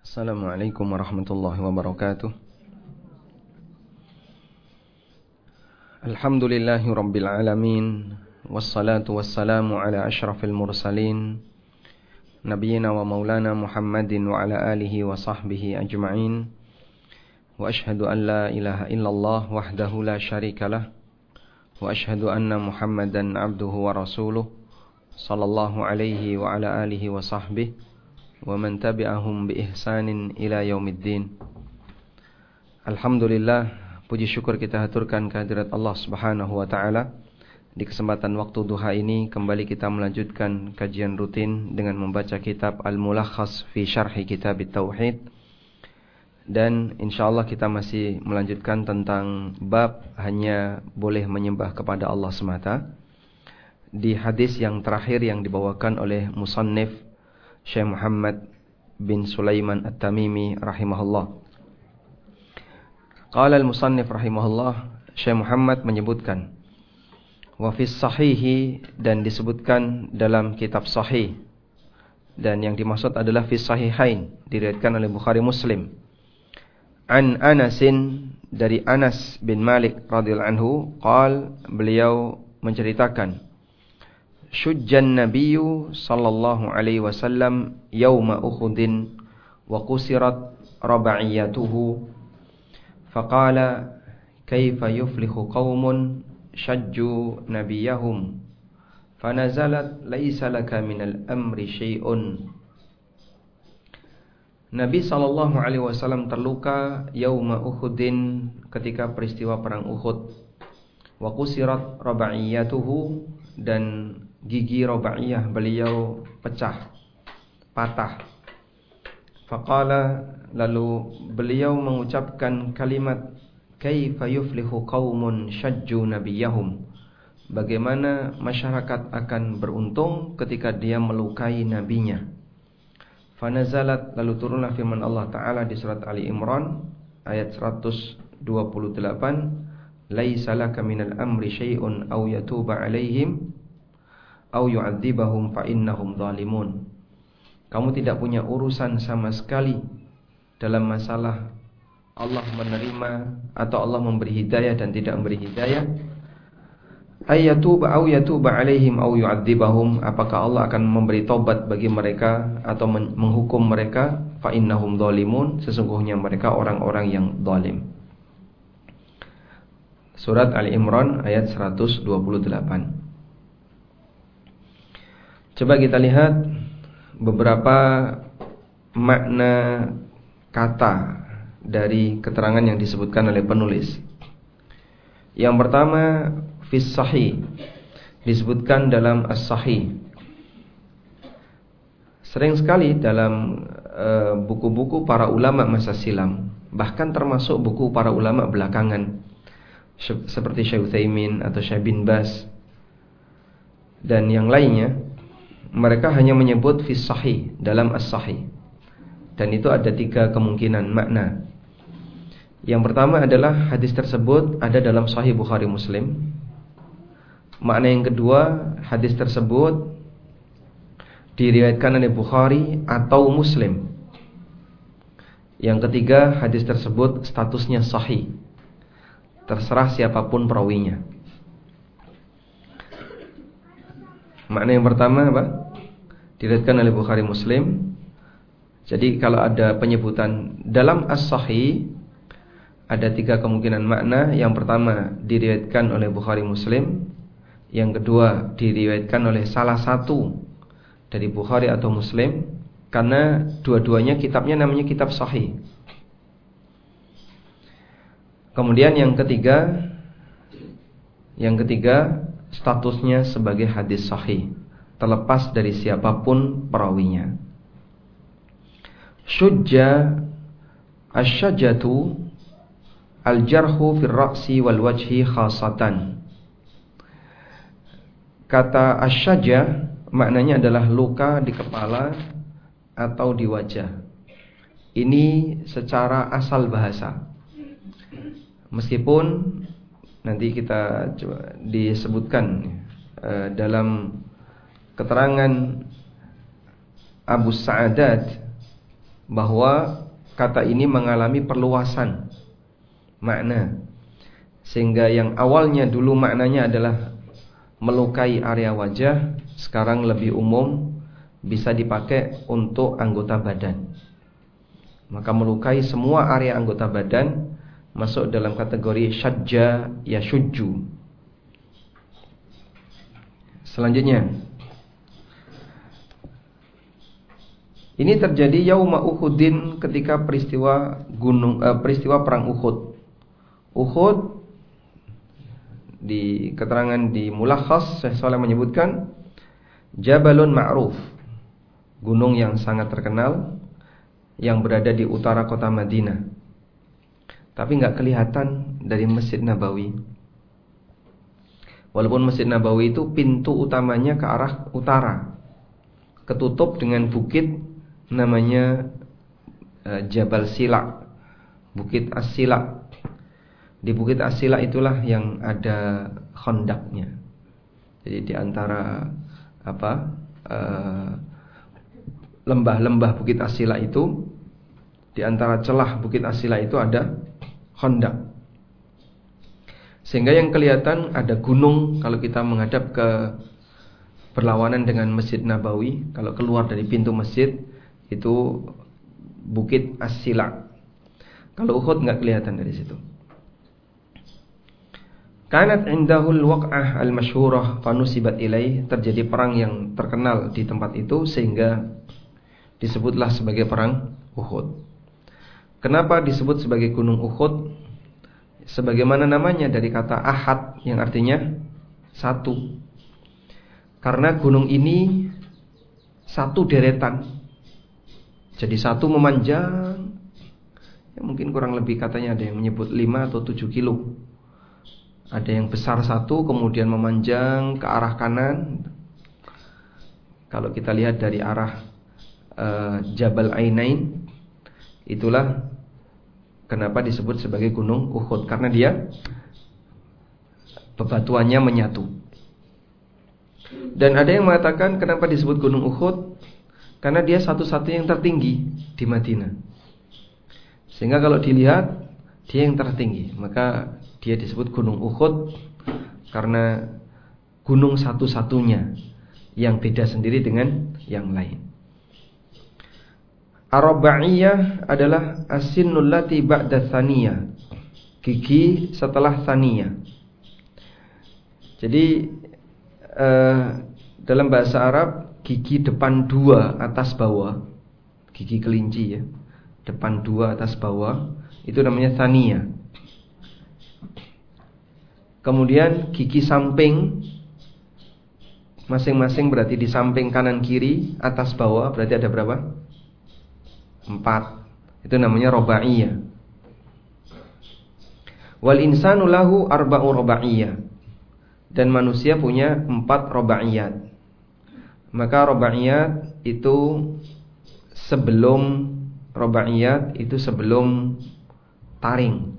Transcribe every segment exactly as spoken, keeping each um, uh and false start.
Assalamualaikum warahmatullahi wabarakatuh. Alhamdulillahi rabbil alamin, wassalatu wassalamu ala ashrafil mursalin, nabiyyina wa maulana Muhammadin wa ala alihi wa sahbihi ajma'in. Wa ashhadu an la ilaha illallah wahdahu la syarikalah, wa ashhadu anna Muhammadan abduhu wa rasuluh, sallallahu alaihi wa ala alihi wa sahbihi wa man tabi'ahum bi ihsanin ila yaumiddin. Alhamdulillah, puji syukur kita haturkan kehadirat Allah Subhanahu wa taala. Di kesempatan waktu duha ini kembali kita melanjutkan kajian rutin dengan membaca kitab Al-Mulakhas fi Syarhi Kitab Tauhid. Dan insyaallah kita masih melanjutkan tentang bab hanya boleh menyembah kepada Allah semata. Di hadis yang terakhir yang dibawakan oleh musannif Syekh Muhammad bin Sulaiman At-Tamimi rahimahullah. Qala al-musannif rahimahullah, Syekh Muhammad menyebutkan, wa fis sahihi, dan disebutkan dalam kitab sahih, dan yang dimaksud adalah fis sahihain, diriwayatkan oleh Bukhari Muslim. An Anasin, dari Anas bin Malik radhiyallahu anhu, qal, beliau menceritakan, syujjan nabiyyu sallallahu alaihi wasallam yauma Uhudin wa qusirat raba'iyatuhu faqala kaifa yuflihu qaumun shajju nabiyahum fanazalat laisa laka minal amri syai'un. Nabi sallallahu alaihi wasallam terluka yauma Uhudin, ketika peristiwa perang Uhud. Wa qusirat raba'iyatuhu, dan gigi Rabaiyah beliau pecah, patah. Faqala, lalu beliau mengucapkan kalimat, kaifa yuflihu qaumun syajju nabiyahum, bagaimana masyarakat akan beruntung ketika dia melukai nabinya. Fanazalat, lalu turunlah firman Allah Ta'ala di surat Ali Imran ayat seratus dua puluh delapan, laisa laka minal amri syai'un aw yatuba alaihim au yu'adzibahum fa innahum zalimun. Kamu tidak punya urusan sama sekali dalam masalah Allah menerima atau Allah memberi hidayah dan tidak memberi hidayah. Ayatuba au yatuba alaihim au yu'adzibahum, apakah Allah akan memberi taubat bagi mereka atau menghukum mereka? Fa innahum zalimun, sesungguhnya mereka orang-orang yang zalim. Surat Ali Imran ayat seratus dua puluh delapan. Coba kita lihat beberapa makna kata dari keterangan yang disebutkan oleh penulis. Yang pertama, fis sahih, disebutkan dalam as-sahih. Sering sekali dalam uh, buku-buku para ulama masa silam, bahkan termasuk buku para ulama belakangan, seperti Syekh Utsaimin atau Syekh bin Baz dan yang lainnya, mereka hanya menyebut fis sahih, dalam as-sahih. Dan itu ada tiga kemungkinan makna. Yang pertama adalah hadis tersebut ada dalam Sahih Bukhari Muslim. Makna yang kedua, hadis tersebut diriwayatkan oleh Bukhari atau Muslim. Yang ketiga, hadis tersebut statusnya sahih, terserah siapapun perawinya. Makna yang pertama apa? Diriwayatkan oleh Bukhari Muslim. Jadi kalau ada penyebutan dalam as-sahih, ada tiga kemungkinan makna. Yang pertama, diriwayatkan oleh Bukhari Muslim. Yang kedua, diriwayatkan oleh salah satu dari Bukhari atau Muslim, karena dua-duanya kitabnya namanya kitab sahih. Kemudian yang ketiga, yang ketiga statusnya sebagai hadis sahih, terlepas dari siapapun perawinya. Syujja, asyajatu, al-jarhu fil ra'si wal wajhi khasatan. Kata asyaja maknanya adalah luka di kepala atau di wajah. Ini secara asal bahasa. Meskipun nanti kita coba disebutkan uh, dalam keterangan Abu Sa'adat bahwa kata ini mengalami perluasan makna, sehingga yang awalnya dulu maknanya adalah melukai area wajah, sekarang lebih umum bisa dipakai untuk anggota badan. Maka melukai semua area anggota badan masuk dalam kategori syajja yashujju. Selanjutnya, ini terjadi yauma Uhudin, ketika peristiwa gunung eh, peristiwa perang Uhud. Uhud di keterangan di Mulakhas Syekh Shalih menyebutkan Jabalun Ma'ruf, gunung yang sangat terkenal yang berada di utara kota Madinah. Tapi enggak kelihatan dari Masjid Nabawi. Walaupun Masjid Nabawi itu pintu utamanya ke arah utara, ketutup dengan bukit namanya uh, Jabal Sila, Bukit As-Sila. Di Bukit As-Sila itulah yang ada khandaknya. Jadi di antara apa uh, lembah-lembah Bukit As-Sila itu, di antara celah Bukit As-Sila itu ada khandak. Sehingga yang kelihatan ada gunung kalau kita menghadap ke berlawanan dengan Masjid Nabawi. Kalau keluar dari pintu masjid itu Bukit As-Sila. Kalau Uhud enggak kelihatan dari situ. Kanat indahul waq'ah al-masyhurah fanusibat ilaih, terjadi perang yang terkenal di tempat itu sehingga disebutlah sebagai perang Uhud. Kenapa disebut sebagai gunung Uhud? Sebagaimana namanya dari kata ahad yang artinya satu. Karena gunung ini satu deretan, jadi satu memanjang, ya mungkin kurang lebih katanya ada yang menyebut lima atau tujuh kilo. Ada yang besar satu kemudian memanjang ke arah kanan. Kalau kita lihat dari arah uh, Jabal Ainain, itulah kenapa disebut sebagai gunung Uhud, karena dia bebatuannya menyatu. Dan ada yang mengatakan kenapa disebut gunung Uhud, karena dia satu-satunya yang tertinggi di Madinah. Sehingga kalau dilihat dia yang tertinggi, maka dia disebut gunung Uhud karena gunung satu-satunya yang beda sendiri dengan yang lain. Ar-Raba'iyah adalah as-sinnul lati ba'da tsaniyah, gigi setelah tsaniyah. Jadi eh, dalam bahasa Arab gigi depan dua atas bawah, gigi kelinci ya, depan dua atas bawah, itu namanya tsaniyah. Kemudian gigi samping masing-masing berarti di samping kanan kiri atas bawah berarti ada berapa? Empat. Itu namanya roba'iyah. Wal insanu lahu arba'u roba'iyah. Dan manusia punya empat roba'iyat. Maka roba'iyat itu sebelum roba'iyat itu sebelum taring.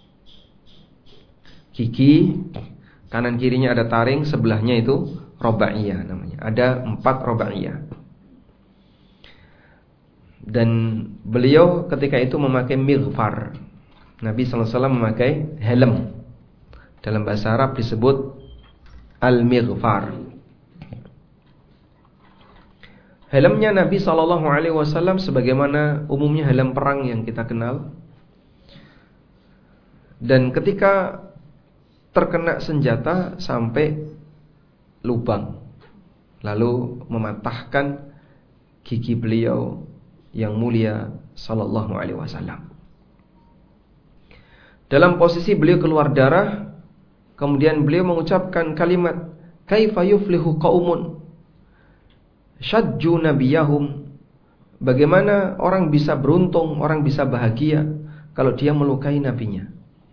Gigi kanan kirinya ada taring, sebelahnya itu roba'iyah namanya. Ada empat roba'iyah. Dan beliau ketika itu memakai mighfar. Nabi sallallahu alaihi wasallam memakai helm. Dalam bahasa Arab disebut al-mighfar. Helmnya Nabi sallallahu alaihi wasallam sebagaimana umumnya helm perang yang kita kenal. Dan ketika terkena senjata sampai lubang, lalu mematahkan gigi beliau yang mulia sallallahu alaihi wasallam. Dalam posisi beliau keluar darah, kemudian beliau mengucapkan kalimat kaifa yuflihu qaumun syajju nabiyahum. Bagaimana orang bisa beruntung, orang bisa bahagia kalau dia melukai nabinya?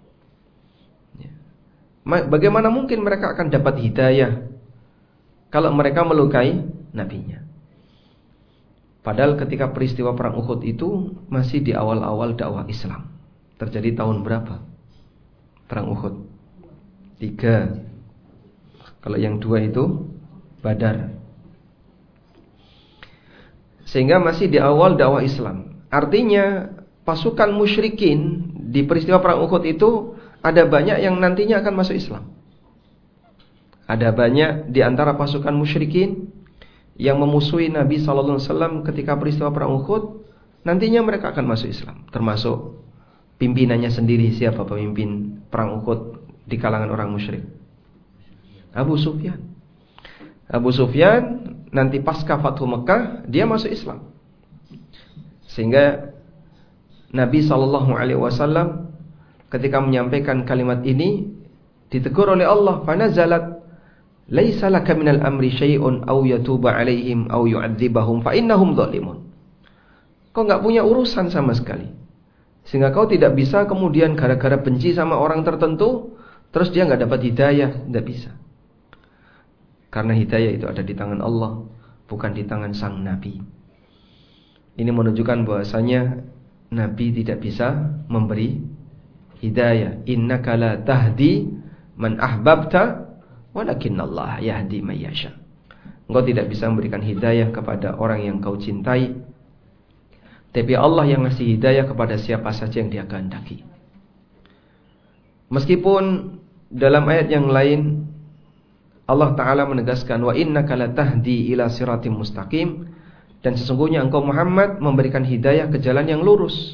Bagaimana mungkin mereka akan dapat hidayah kalau mereka melukai nabinya? Padahal ketika peristiwa perang Uhud itu masih di awal-awal dakwah Islam. Terjadi tahun berapa perang Uhud? Tiga. Kalau yang dua itu Badar. Sehingga masih di awal dakwah Islam. Artinya pasukan musyrikin di peristiwa perang Uhud itu ada banyak yang nantinya akan masuk Islam. Ada banyak di antara pasukan musyrikin yang memusuhi Nabi sallallahu alaihi wasallam ketika peristiwa perang Uhud, nantinya mereka akan masuk Islam, termasuk pimpinannya sendiri. Siapa pemimpin perang Uhud di kalangan orang musyrik? Abu Sufyan. Abu Sufyan nanti pasca Fathu Mekah dia masuk Islam. Sehingga Nabi sallallahu alaihi wasallam ketika menyampaikan kalimat ini ditegur oleh Allah, "Fanazalat laisa laka minal amri syai'un aw yatuba 'alaihim aw yu'adzibahum fa innahum dzalimun." Kau enggak punya urusan sama sekali. Sehingga kau tidak bisa kemudian gara-gara benci sama orang tertentu terus dia enggak dapat hidayah, enggak bisa. Karena hidayah itu ada di tangan Allah, bukan di tangan sang nabi. Ini menunjukkan bahwasanya nabi tidak bisa memberi hidayah. Innaka la tahdi man ahbabta walakinnallaha yahdi may yasha. Engkau tidak bisa memberikan hidayah kepada orang yang kau cintai, tapi Allah yang ngasih hidayah kepada siapa saja yang Dia kehendaki. Meskipun dalam ayat yang lain Allah Ta'ala menegaskan, wa innaka latahdi ila siratim mustaqim, dan sesungguhnya engkau Muhammad memberikan hidayah ke jalan yang lurus.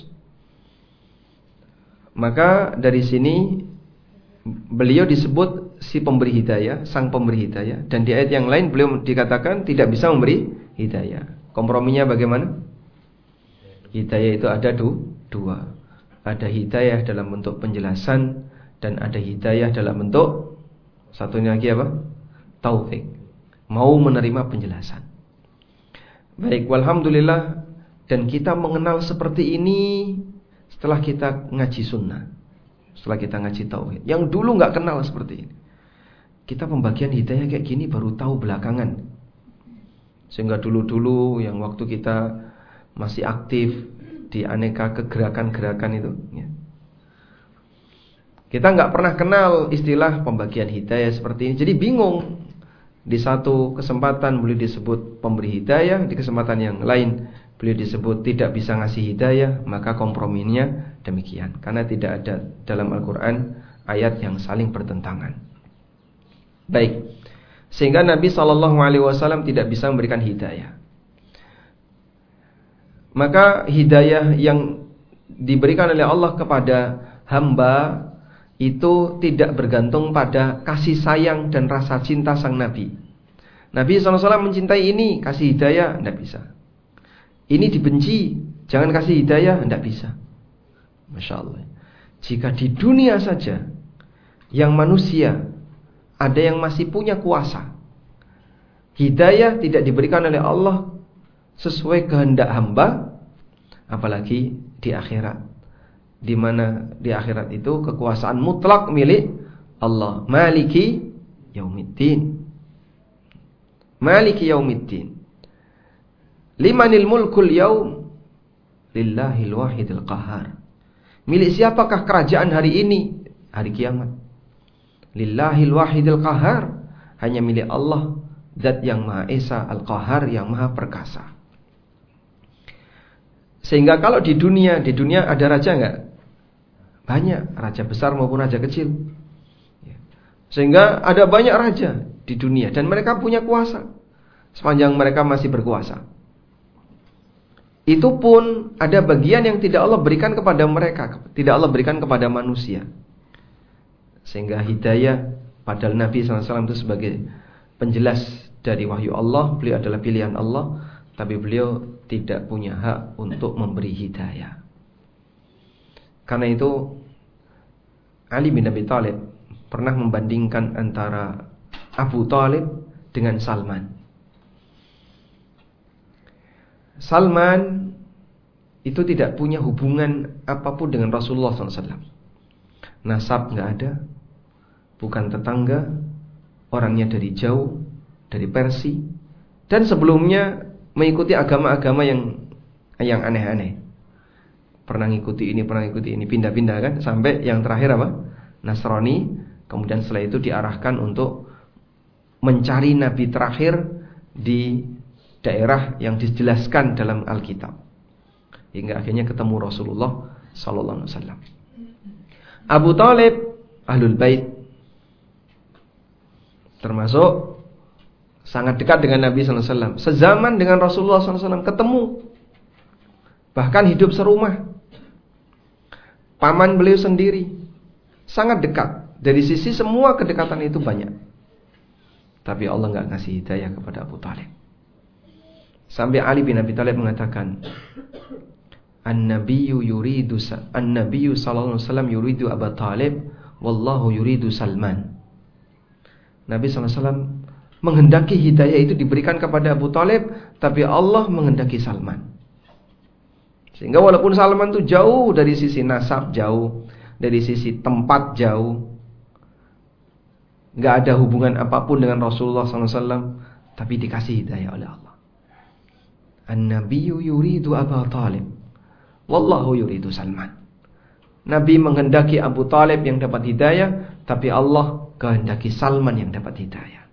Maka dari sini beliau disebut si pemberi hidayah, sang pemberi hidayah. Dan di ayat yang lain beliau dikatakan tidak bisa memberi hidayah. Komprominya bagaimana? Hidayah itu ada du, dua. Ada hidayah dalam bentuk penjelasan, dan ada hidayah dalam bentuk satunya lagi apa? Taufik, mau menerima penjelasan. Baik, walhamdulillah. Dan kita mengenal seperti ini setelah kita ngaji sunnah, setelah kita ngaji tauhid. Yang dulu gak kenal seperti ini. Kita pembagian hidayah kayak gini baru tahu belakangan. Sehingga dulu-dulu yang waktu kita masih aktif di aneka kegerakan-gerakan itu ya, kita gak pernah kenal istilah pembagian hidayah seperti ini. Jadi bingung. Di satu kesempatan beliau disebut pemberi hidayah, di kesempatan yang lain beliau disebut tidak bisa ngasih hidayah. Maka komprominya demikian, karena tidak ada dalam Al-Quran ayat yang saling bertentangan. Baik, sehingga Nabi shallallahu alaihi wasallam tidak bisa memberikan hidayah. Maka hidayah yang diberikan oleh Allah kepada hamba itu tidak bergantung pada kasih sayang dan rasa cinta sang Nabi. Nabi shallallahu alaihi wasallam mencintai ini, kasih hidayah, tidak bisa. Ini dibenci, jangan kasih hidayah, tidak bisa. Masya Allah. Jika di dunia saja yang manusia ada yang masih punya kuasa, hidayah tidak diberikan oleh Allah sesuai kehendak hamba, apalagi di akhirat, di mana di akhirat itu kekuasaan mutlak milik Allah. Maliki yaumiddin. Maliki yaumiddin. Limanil mulkul yaum? Lillahil wahidil qahar. Milik siapakah kerajaan hari ini? Hari kiamat. Lillahil wahidil qahar. Hanya milik Allah, Zat yang Maha Esa, Al-Qahar, yang Maha Perkasa. Sehingga kalau di dunia, di dunia ada raja enggak? Banyak, raja besar maupun raja kecil. Sehingga ada banyak raja di dunia dan mereka punya kuasa sepanjang mereka masih berkuasa. Itu pun ada bagian yang tidak Allah berikan kepada mereka, tidak Allah berikan kepada manusia. Sehingga hidayah, padahal Nabi shallallahu alaihi wasallam itu sebagai penjelas dari wahyu Allah, beliau adalah pilihan Allah, tapi beliau tidak punya hak untuk memberi hidayah. Karena itu Ali bin Abi Thalib pernah membandingkan antara Abu Thalib dengan Salman. Salman itu tidak punya hubungan apapun dengan Rasulullah shallallahu alaihi wasallam. Nasab gak ada, bukan tetangga, orangnya dari jauh, dari Persia, dan sebelumnya mengikuti agama-agama yang yang aneh-aneh. Pernah ngikuti ini, pernah ngikuti ini, pindah-pindah kan, sampai yang terakhir apa? Nasrani. Kemudian setelah itu diarahkan untuk mencari nabi terakhir di daerah yang dijelaskan dalam Alkitab. hingga akhirnya ketemu Rasulullah sallallahu alaihi wasallam. Abu Thalib Ahlul Bait, termasuk sangat dekat dengan Nabi sallallahu alaihi wasallam, sezaman dengan Rasulullah sallallahu alaihi wasallam, ketemu, bahkan hidup serumah. Paman beliau sendiri, sangat dekat. Dari sisi semua kedekatan itu banyak. Tapi Allah enggak ngasih hidayah kepada Abu Thalib. Sampai Ali bin Abi Thalib mengatakan, An-Nabiyyu yuridu An-Nabiyyu sallallahu alaihi wasallam yuridu Abu Thalib, wallahu yuridu Salman. Nabi sallallahu alaihi wasallam menghendaki hidayah itu diberikan kepada Abu Thalib, tapi Allah menghendaki Salman. Sehingga walaupun Salman itu jauh dari sisi nasab, jauh dari sisi tempat, jauh, gak ada hubungan apapun dengan Rasulullah sallallahu alaihi wasallam, tapi dikasih hidayah oleh Allah. An-Nabiyyu yuridu Abu Thalib, wallahu yuridu Salman. Nabi menghendaki Abu Thalib yang dapat hidayah, tapi Allah kehendaki Salman yang dapat hidayah.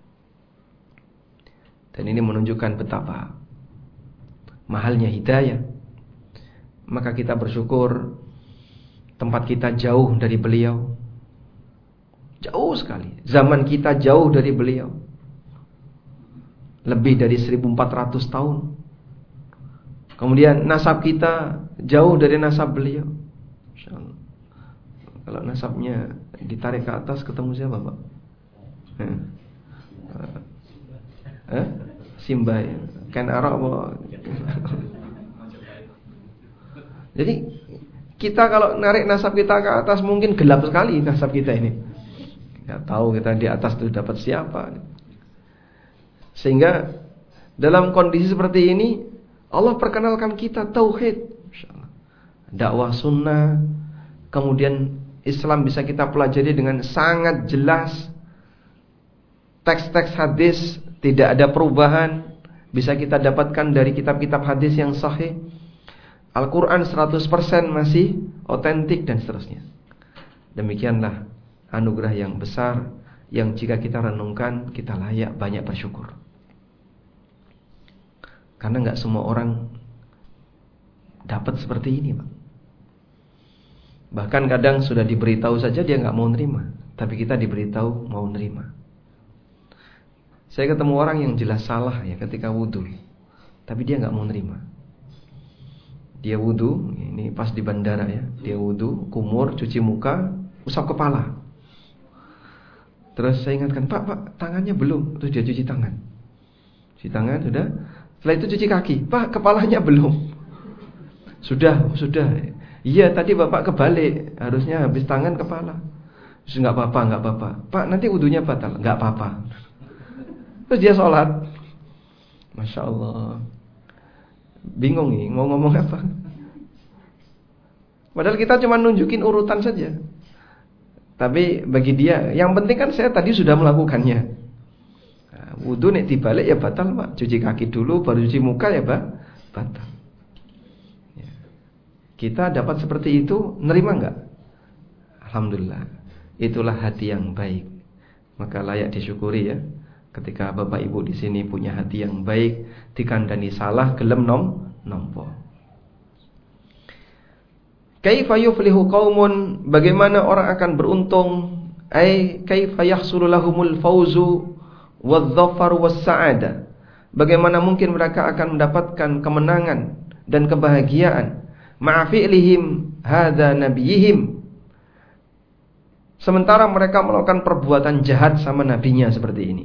Dan ini menunjukkan betapa mahalnya hidayah. Maka kita bersyukur tempat kita jauh dari beliau, jauh sekali. Zaman kita jauh dari beliau, lebih dari seribu empat ratus tahun. Kemudian nasab kita jauh dari nasab beliau. Kalau nasabnya ditarik ke atas, ketemu siapa, Pak? Eh? Eh? Simba ya? Ken Arok apa? Jadi kita kalau narik nasab kita ke atas, mungkin gelap sekali nasab kita ini. Gak tahu kita di atas itu dapat siapa. Sehingga dalam kondisi seperti ini, Allah perkenalkan kita tauhid, dakwah sunnah. Kemudian Islam bisa kita pelajari dengan sangat jelas. Teks-teks hadis tidak ada perubahan, bisa kita dapatkan dari kitab-kitab hadis yang sahih. Al-Quran seratus persen masih otentik dan seterusnya. Demikianlah anugerah yang besar, yang jika kita renungkan, kita layak banyak bersyukur. Karena gak semua orang dapat seperti ini, Pak. Bahkan kadang sudah diberitahu saja dia gak mau nerima, tapi kita diberitahu mau nerima. Saya ketemu orang yang jelas salah ya ketika wudhu, tapi dia gak mau nerima. Dia wudhu, ini pas di bandara ya, dia wudhu, kumur, cuci muka, usap kepala. Terus saya ingatkan, Pak, Pak, tangannya belum. Terus dia cuci tangan. Cuci tangan, sudah. Setelah itu cuci kaki. Pak, kepalanya belum. Sudah, sudah. Iya, tadi Bapak kebalik. Harusnya habis tangan, kepala. Terus enggak apa-apa, enggak apa-apa. Pak, nanti wudhunya batal. Enggak apa-apa. Terus dia sholat. Masya Allah. Bingung nih, mau ngomong apa. Padahal kita cuma nunjukin urutan saja. Tapi bagi dia, yang penting kan saya tadi sudah melakukannya. Nah, wudhu nek dibalik ya batal, Pak. Cuci kaki dulu, baru cuci muka ya, Pak. Batal. Ya. Kita dapat seperti itu, nerima enggak? Alhamdulillah. Itulah hati yang baik. Maka layak disyukuri ya. Ketika Bapak Ibu di sini punya hati yang baik, dikandani salah, gelem nom nompo. Kaifa yuflihu qaumun, bagaimana orang akan beruntung? Ai kaifa yahsulu lahumul fauzu wadh-dhafar was-sa'ada. Bagaimana mungkin mereka akan mendapatkan kemenangan dan kebahagiaan ma'a fi'lihim hadza nabiyihim, sementara mereka melakukan perbuatan jahat sama nabinya seperti ini.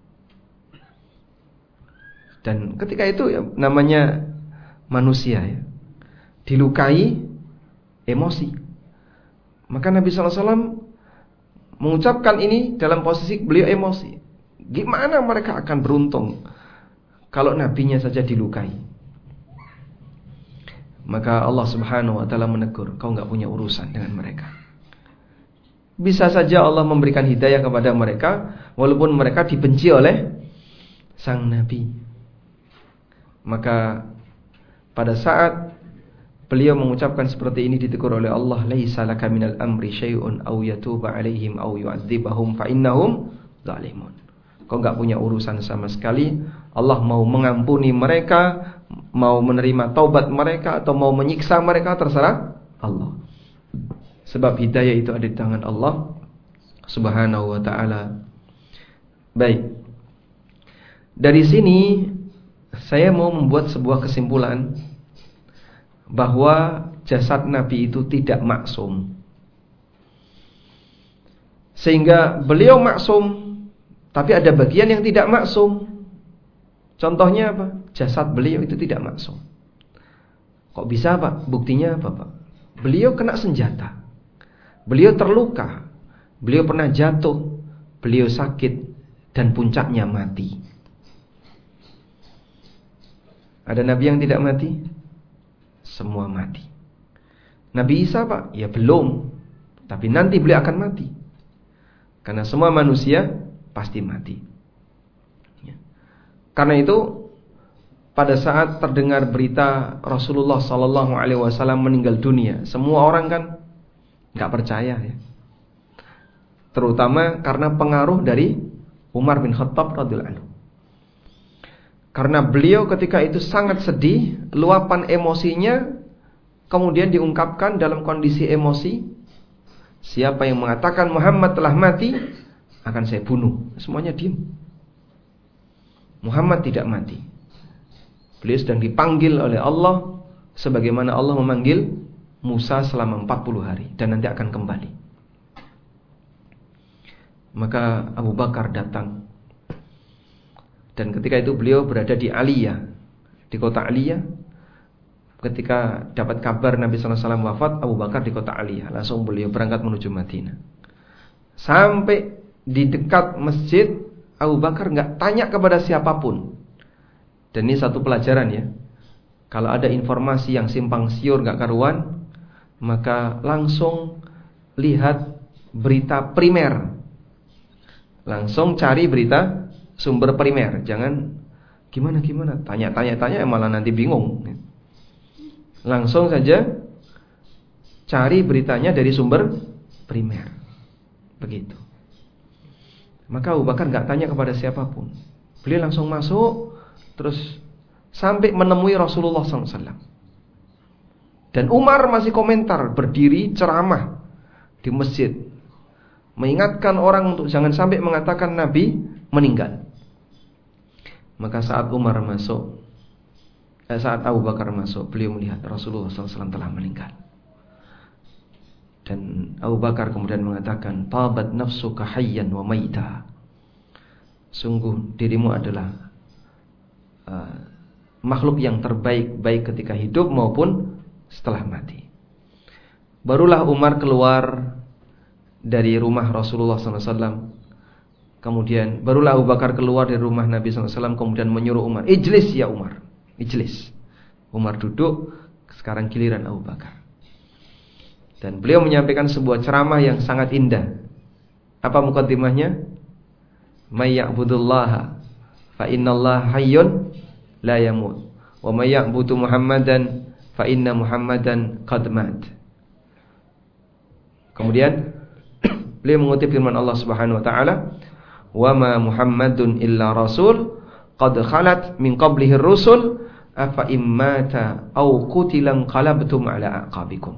Dan ketika itu ya, namanya manusia ya, dilukai emosi. Maka Nabi sallallahu alaihi wasallam mengucapkan ini dalam posisi beliau emosi. Gimana mereka akan beruntung kalau nabinya saja dilukai? Maka Allah Subhanahu wa taala menegur, kau enggak punya urusan dengan mereka. Bisa saja Allah memberikan hidayah kepada mereka walaupun mereka dibenci oleh sang nabi. Maka pada saat beliau mengucapkan seperti ini ditegur oleh Allah, laisa laka minal amri syai'un aw yatuba alaihim aw yu'adzibahum fa innahum zalimun. Kau enggak punya urusan sama sekali. Allah mau mengampuni mereka mau menerima taubat mereka atau mau menyiksa mereka, terserah Allah. Sebab hidayah itu ada di tangan Allah Subhanahu wa ta'ala. Baik. Dari sini saya mau membuat sebuah kesimpulan bahwa jasad Nabi itu tidak maksum. Sehingga beliau maksum, tapi ada bagian yang tidak maksum. Contohnya apa? Jasad beliau itu tidak maksum. Kok bisa, Pak? Buktinya apa, Pak? Beliau kena senjata. Beliau terluka. Beliau pernah jatuh. Beliau sakit dan puncaknya mati. Ada nabi yang tidak mati? Semua mati. Nabi Isa, Pak? Ya belum. Tapi nanti beliau akan mati. Karena semua manusia pasti mati. Ya. Karena itu pada saat terdengar berita Rasulullah Sallallahu Alaihi Wasallam meninggal dunia, semua orang kan nggak percaya ya. Terutama karena pengaruh dari Umar bin Khattab radhiyallahu anhu. Karena beliau ketika itu sangat sedih, luapan emosinya kemudian diungkapkan dalam kondisi emosi. Siapa yang mengatakan Muhammad telah mati, akan saya bunuh. Semuanya diam. Muhammad tidak mati. Beliau sedang dipanggil oleh Allah sebagaimana Allah memanggil Musa selama empat puluh hari dan nanti akan kembali. Maka Abu Bakar datang. Dan ketika itu beliau berada di Aliyah, di kota Aliyah. Ketika dapat kabar Nabi sallallahu alaihi wasallam wafat, Abu Bakar di kota Aliyah. Langsung beliau berangkat menuju Madinah. Sampai di dekat masjid, Abu Bakar gak tanya kepada siapapun. Dan ini satu pelajaran ya. Kalau ada informasi yang simpang siur gak karuan, maka langsung lihat berita primer. Langsung cari berita sumber primer. Jangan gimana-gimana, tanya-tanya-tanya malah nanti bingung. Langsung saja cari beritanya dari sumber primer. Begitu. Maka Abu Bakar gak tanya kepada siapapun. Beliau langsung masuk, terus sampai menemui Rasulullah sallallahu alaihi wasallam. Dan Umar masih komentar, berdiri ceramah di masjid, mengingatkan orang untuk jangan sampai mengatakan Nabi meninggal. Maka saat Umar masuk, eh, saat Abu Bakar masuk, beliau melihat Rasulullah sallallahu alaihi wasallam telah meninggal. Dan Abu Bakar kemudian mengatakan, tabat nafsuka hayyan wa maita. Sungguh dirimu adalah uh, makhluk yang terbaik, baik ketika hidup maupun setelah mati. Barulah Umar keluar dari rumah Rasulullah sallallahu alaihi wasallam. Kemudian barulah Abu Bakar keluar dari rumah Nabi sallallahu alaihi wasallam. Kemudian menyuruh Umar, ijlis ya Umar, ijlis. Umar duduk. Sekarang giliran Abu Bakar. Dan beliau menyampaikan sebuah ceramah yang sangat indah. Apa mukaddimahnya? May ya'budullaha fa innallaha hayyun la yamut. Wa may ya'budu Muhammadan fa inna Muhammadan qad mat. Kemudian beliau mengutip firman Allah Subhanahu wa taala, "Wa ma Muhammadun illa rasul qad khalat min qablihi ar-rusul afa immata aw qutilan qalabtum ala aqabikum."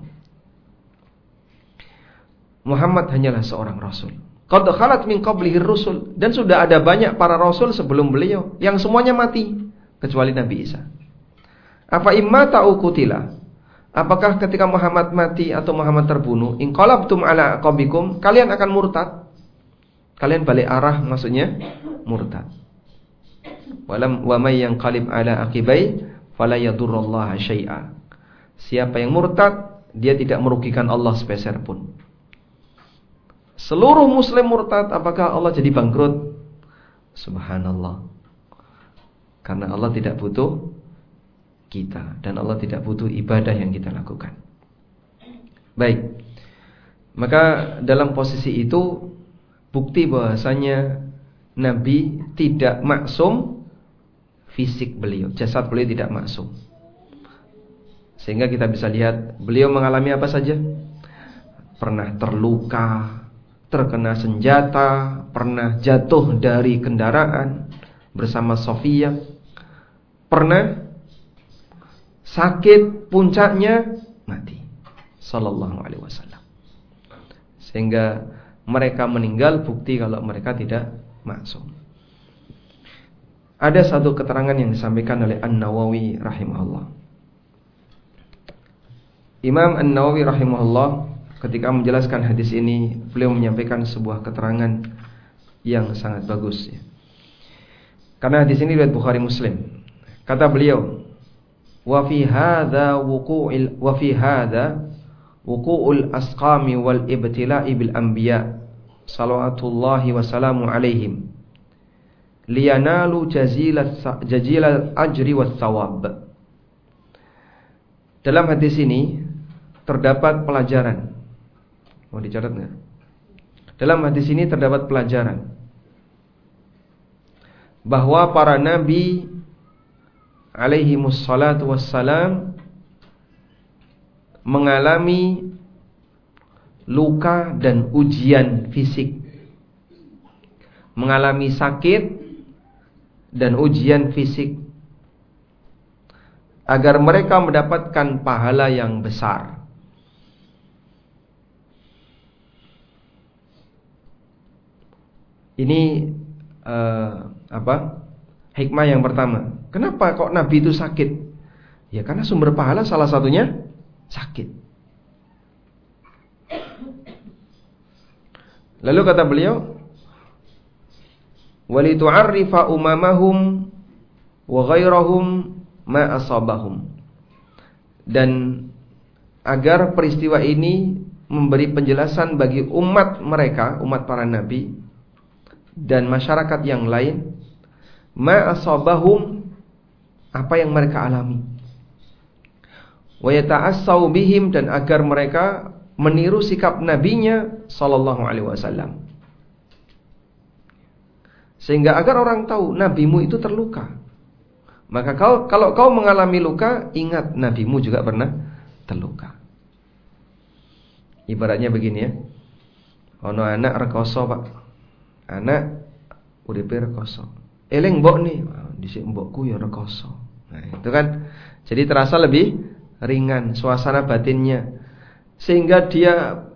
Muhammad hanyalah seorang rasul. Qad khalat min qablihi ar-rusul, dan sudah ada banyak para rasul sebelum beliau yang semuanya mati kecuali Nabi Isa. Afa immata aw qutila, apakah ketika Muhammad mati atau Muhammad terbunuh, in qalabtum ala aqabikum, kalian akan murtad? Kalian balik arah, maksudnya murtad. Walam wa may yanqalib ala aqibai fala yadurrullaha syai'a. Siapa yang murtad, dia tidak merugikan Allah sepeser pun. Seluruh muslim murtad, apakah Allah jadi bangkrut? Subhanallah. Karena Allah tidak butuh kita, dan Allah tidak butuh ibadah yang kita lakukan. Baik. Maka dalam posisi itu, bukti bahwasanya Nabi tidak maksum fisik beliau, jasad beliau tidak maksum. Sehingga kita bisa lihat beliau mengalami apa saja. Pernah terluka, terkena senjata, pernah jatuh dari kendaraan bersama Sofia, pernah sakit, puncaknya mati. Sallallahu alaihi wasallam. Sehingga mereka meninggal bukti kalau mereka tidak maksum. Ada satu keterangan yang disampaikan oleh An-Nawawi rahimahullah. Imam An-Nawawi rahimahullah ketika menjelaskan hadis ini, beliau menyampaikan sebuah keterangan yang sangat bagus ya. Karena hadis ini riwayat Bukhari Muslim. Kata beliau, wa fi hadza wuqu'il wa fi hadza wuqu'ul asqami wal ibtila'i bil anbiya salawatullahi wa salamu alaihim liyanalu jazilat jazilal ajri was thawab. Dalam hadis ini terdapat pelajaran. Mau dicatat enggak? Dalam hadis ini terdapat pelajaran bahwa para nabi alaihi wassalatu wassalam mengalami luka dan ujian fisik, mengalami sakit dan ujian fisik, agar mereka mendapatkan pahala yang besar. Ini uh, apa? Hikmah yang pertama. Kenapa kok Nabi itu sakit? Ya karena sumber pahala salah satunya sakit. Lalu kata beliau, walitu'arrifa umamahum wa ghairahum ma asabahum. Dan agar peristiwa ini memberi penjelasan bagi umat mereka, umat para nabi dan masyarakat yang lain, ma asabahum, apa yang mereka alami, wa yata'assau bihim, dan agar mereka meniru sikap nabinya sallallahu alaihi wasallam, sehingga agar orang tahu nabimu itu terluka. Maka kau, kalau kau mengalami luka, ingat nabimu juga pernah terluka. Ibaratnya begini ya, ono anak rekoso pak, anak uripe rekoso, eling mbok nih, dhisik mbokku ya rekoso. Nah, itu kan jadi terasa lebih ringan suasana batinnya, sehingga dia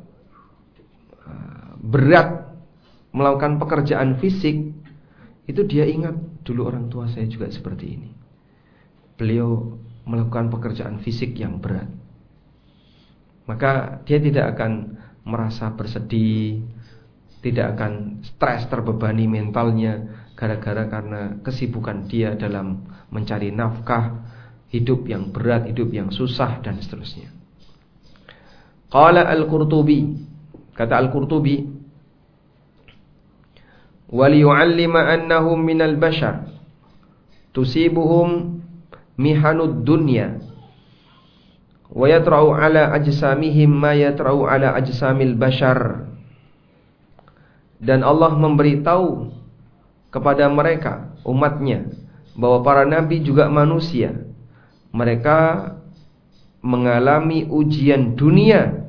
berat melakukan pekerjaan fisik. Itu dia ingat, dulu orang tua saya juga seperti ini, beliau melakukan pekerjaan fisik yang berat. Maka dia tidak akan merasa bersedih, tidak akan stres, terbebani mentalnya gara-gara karena kesibukan dia dalam mencari nafkah, hidup yang berat, hidup yang susah, dan seterusnya. Qala Al-Qurtubi, kata Al-Qurtubi, waliyu'allima annahum minal bashar tusibuhum mihanud dunya wa yatra'u ala ajsamihim ma yatra'u ala ajsamil bashar. Dan Allah memberitahu kepada mereka, umatnya, bahwa para nabi juga manusia. Mereka mengalami ujian dunia.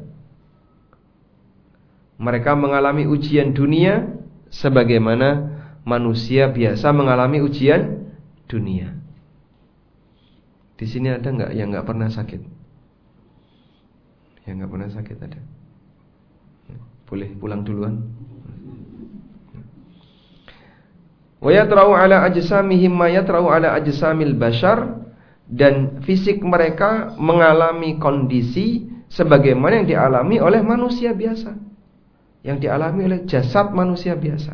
Mereka mengalami ujian dunia sebagaimana manusia biasa mengalami ujian dunia. Di sini ada enggak yang enggak pernah sakit? Yang enggak pernah sakit ada? Boleh pulang duluan. Wa yatra'u ala ajsamihim ma yatra'u ala ajsamil bashar, dan fisik mereka mengalami kondisi sebagaimana yang dialami oleh manusia biasa, yang dialami oleh jasad manusia biasa.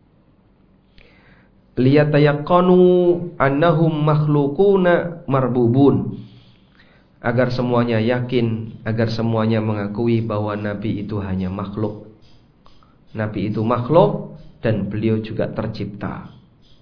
Liyatayaqqanu annahum makhluquna marbubun, agar semuanya yakin, agar semuanya mengakui bahwa Nabi itu hanya makhluk. Nabi itu makhluk dan beliau juga tercipta.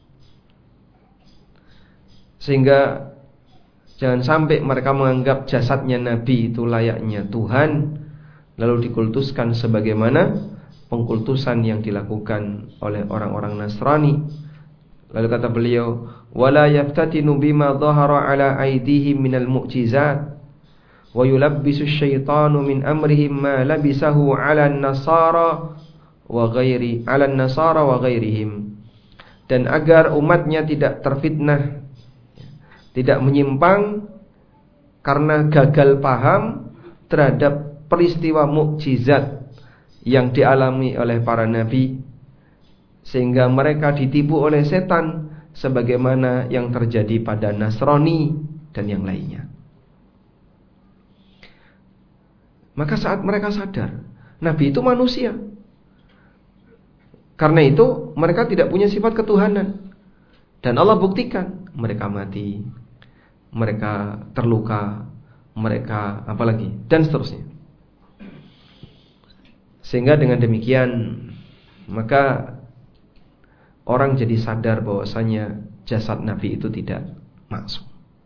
Sehingga jangan sampai mereka menganggap jasadnya Nabi itu layaknya Tuhan, lalu dikultuskan sebagaimana pengkultusan yang dilakukan oleh orang-orang Nasrani. Lalu kata beliau, wala yaftatinu bima dhahara ala aydihim minal mu'jizat wa yulabbisu syaitanu min amrihim ma labisahu ala an-nasara wa ghairi ala an-nasara wa ghairihim. Dan agar umatnya tidak terfitnah, tidak menyimpang karena gagal paham terhadap peristiwa mukjizat yang dialami oleh para nabi, sehingga mereka ditipu oleh setan sebagaimana yang terjadi pada Nasrani dan yang lainnya. Maka saat mereka sadar nabi itu manusia, karena itu mereka tidak punya sifat ketuhanan, dan Allah buktikan mereka mati, mereka terluka, mereka apalagi, dan seterusnya. Sehingga dengan demikian maka orang jadi sadar bahwasanya jasad Nabi itu tidak maksum.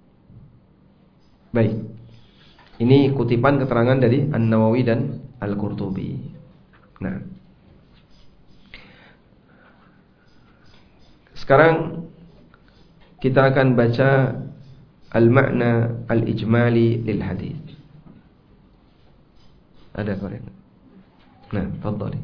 Baik, ini kutipan keterangan dari An-Nawawi dan Al-Qurtubi. Nah, sekarang kita akan baca al-makna al-ijmali lil hadis. Ada korek? Nah, tafadhali.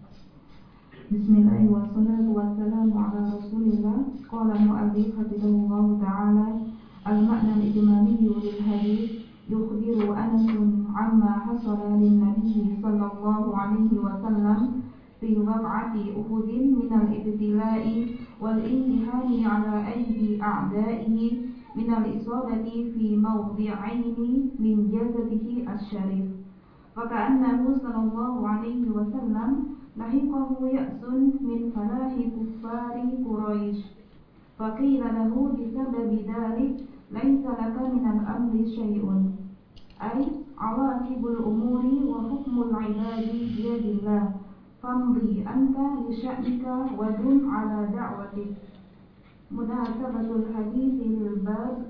Bismillahirrahmanirrahim. Wassalatu wassalamu ala Rasulillah. Qala al-mu'allif hafizahullah ta'ala, al-makna al-ijmali lil hadis yukhbiru anasun amma hasala lin nabiy sallallahu alaihi wasallam fi waq'ati Uhud min al-ibtila'i wal imtihani ala aydi a'da'ihi min al-isabati fi mawdi'aini min jasadihi asy-syarif. Faka'annahu sallallahu alaihi wasallam lahiqahu ya'sun min falahi kuffari Quraisy. Faqila lahu bisababi dhalik laisa laka min al-amri syai'un. Ay awaqibul umuri wa hukmul ibadi biyadillah. Famdi anta li sya'nika wa dum ala da'watik. Munasabatul haditsil bab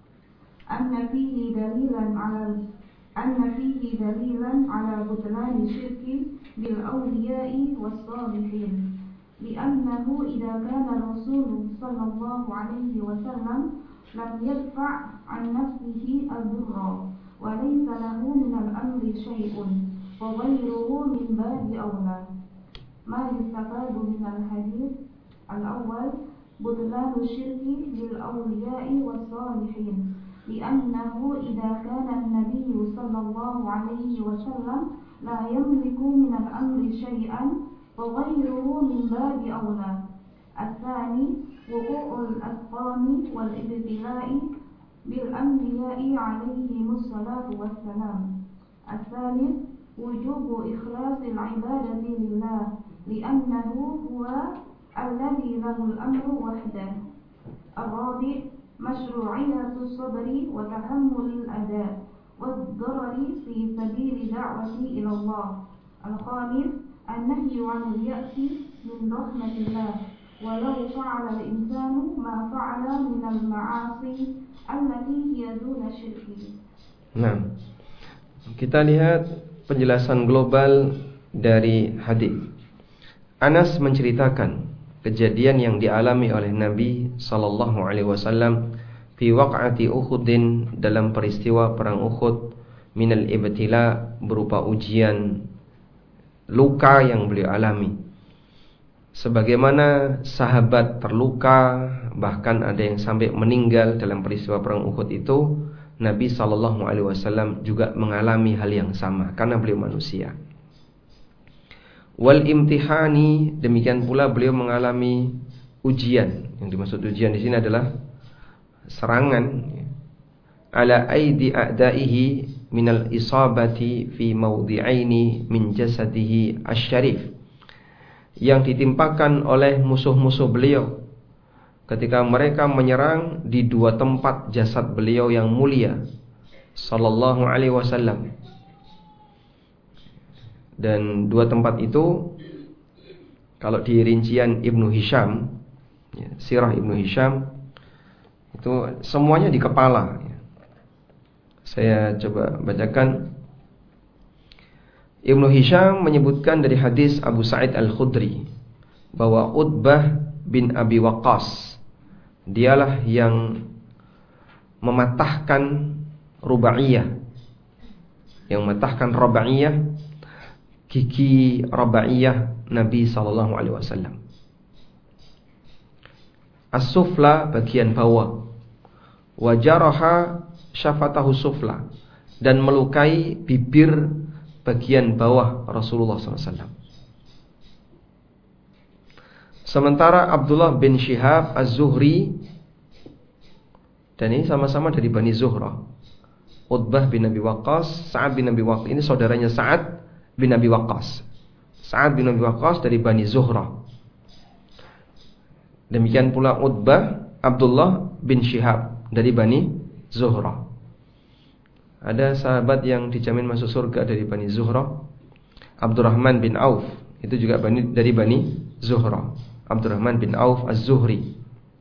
anna fihi dalilan ala anna fihi dalilan ala butlani syirki bil awliya'i was salihin, li'annahu idza kana Rasul sallallahu alaihi wasallam lam yadfa' an nafsihi ad-durra wa laysa lahu min al-amri syai'un wa ghayruhu min babi awla. Ma yustafadu min al-hadith al-awwal butlanu syirki bil awliya'i was salihin, li'annahu idza kana an-nabiy sallallahu alaihi wasallam la yamliku min al-amri syai'an wa ghayruhu min babi awla. Ats-tsani wuqu'ul asqami wal ibtila'i bil anbiya'i alaihimus salatu wassalam. Ats-tsalits wujubu ikhlasil ibadati lillah li'annahu huwa alladzi lahul amru wahdah. Ar-rabi' masyru'iyatus sabri wa tahammulil ada' wad-darari fi sabili da'wati ila Allah. Al-khamis an-nahyu 'anil ya'si min rahmatillah walau fa'ala al-insanu ma fa'ala min al-ma'asi allati hiya duna syirki. Nah, kita lihat penjelasan global dari hadis. Anas menceritakan kejadian yang dialami oleh Nabi sallallahu alaihi wasallam fi waq'ati Uhudin, dalam peristiwa perang Uhud, minal ibtila, berupa ujian, luka yang beliau alami. Sebagaimana sahabat terluka, bahkan ada yang sampai meninggal dalam peristiwa perang Uhud itu, Nabi sallallahu alaihi wasallam juga mengalami hal yang sama karena beliau manusia. Wal imtihani, demikian pula beliau mengalami ujian. Yang dimaksud ujian di sini adalah serangan ala aidi a'daihi minal isabati fi mawdi'aini min jasadihi asy-syarif, yang ditimpakan oleh musuh-musuh beliau ketika mereka menyerang di dua tempat jasad beliau yang mulia sallallahu alaihi wasallam. Dan dua tempat itu, kalau di rincian Ibnu Hisham, ya, sirah Ibnu Hisham, itu semuanya di kepala. Saya coba bacakan. Ibnu Hisham menyebutkan dari hadis Abu Sa'id Al-Khudri bahwa Utbah bin Abi Waqqas, dialah yang mematahkan Rubaiyah, yang mematahkan Rubaiyah, gigi Rubaiyah Nabi sallallahu alaihi wasallam. As-sufla, bagian bawah. Wa jaraha syafatahu sufla, dan melukai bibir bagian bawah Rasulullah sallallahu alaihi wasallam. Sementara Abdullah bin Syihab Az-Zuhri, dan ini sama-sama dari Bani Zuhrah, Utbah bin Abi Waqqas, Sa'ad bin Abi Waqqas, ini saudaranya Sa'ad bin Abi Waqqas. Sa'ad bin Abi Waqqas dari Bani Zuhrah. Demikian pula Utbah Abdullah bin Syihab dari Bani Zuhrah. Ada sahabat yang dijamin masuk surga dari Bani Zuhrah, Abdurrahman bin Auf, itu juga bani, dari Bani Zuhrah. Abdurrahman bin Auf Az-Zuhri.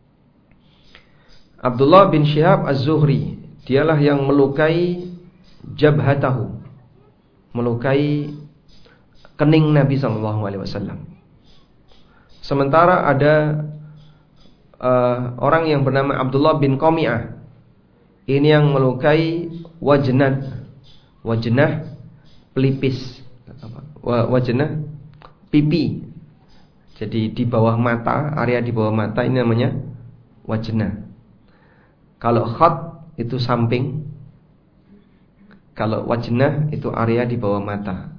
Abdullah bin Syihab Az-Zuhri, dialah yang melukai jabhatahu, melukai kening Nabi sallallahu alaihi wasallam. Sementara ada uh, orang yang bernama Abdullah bin Qami'ah, ini yang melukai wajnah, wajnah pelipis, wajnah pipi. Jadi di bawah mata, area di bawah mata ini namanya wajnah. Kalau khat itu samping, kalau wajnah itu area di bawah mata,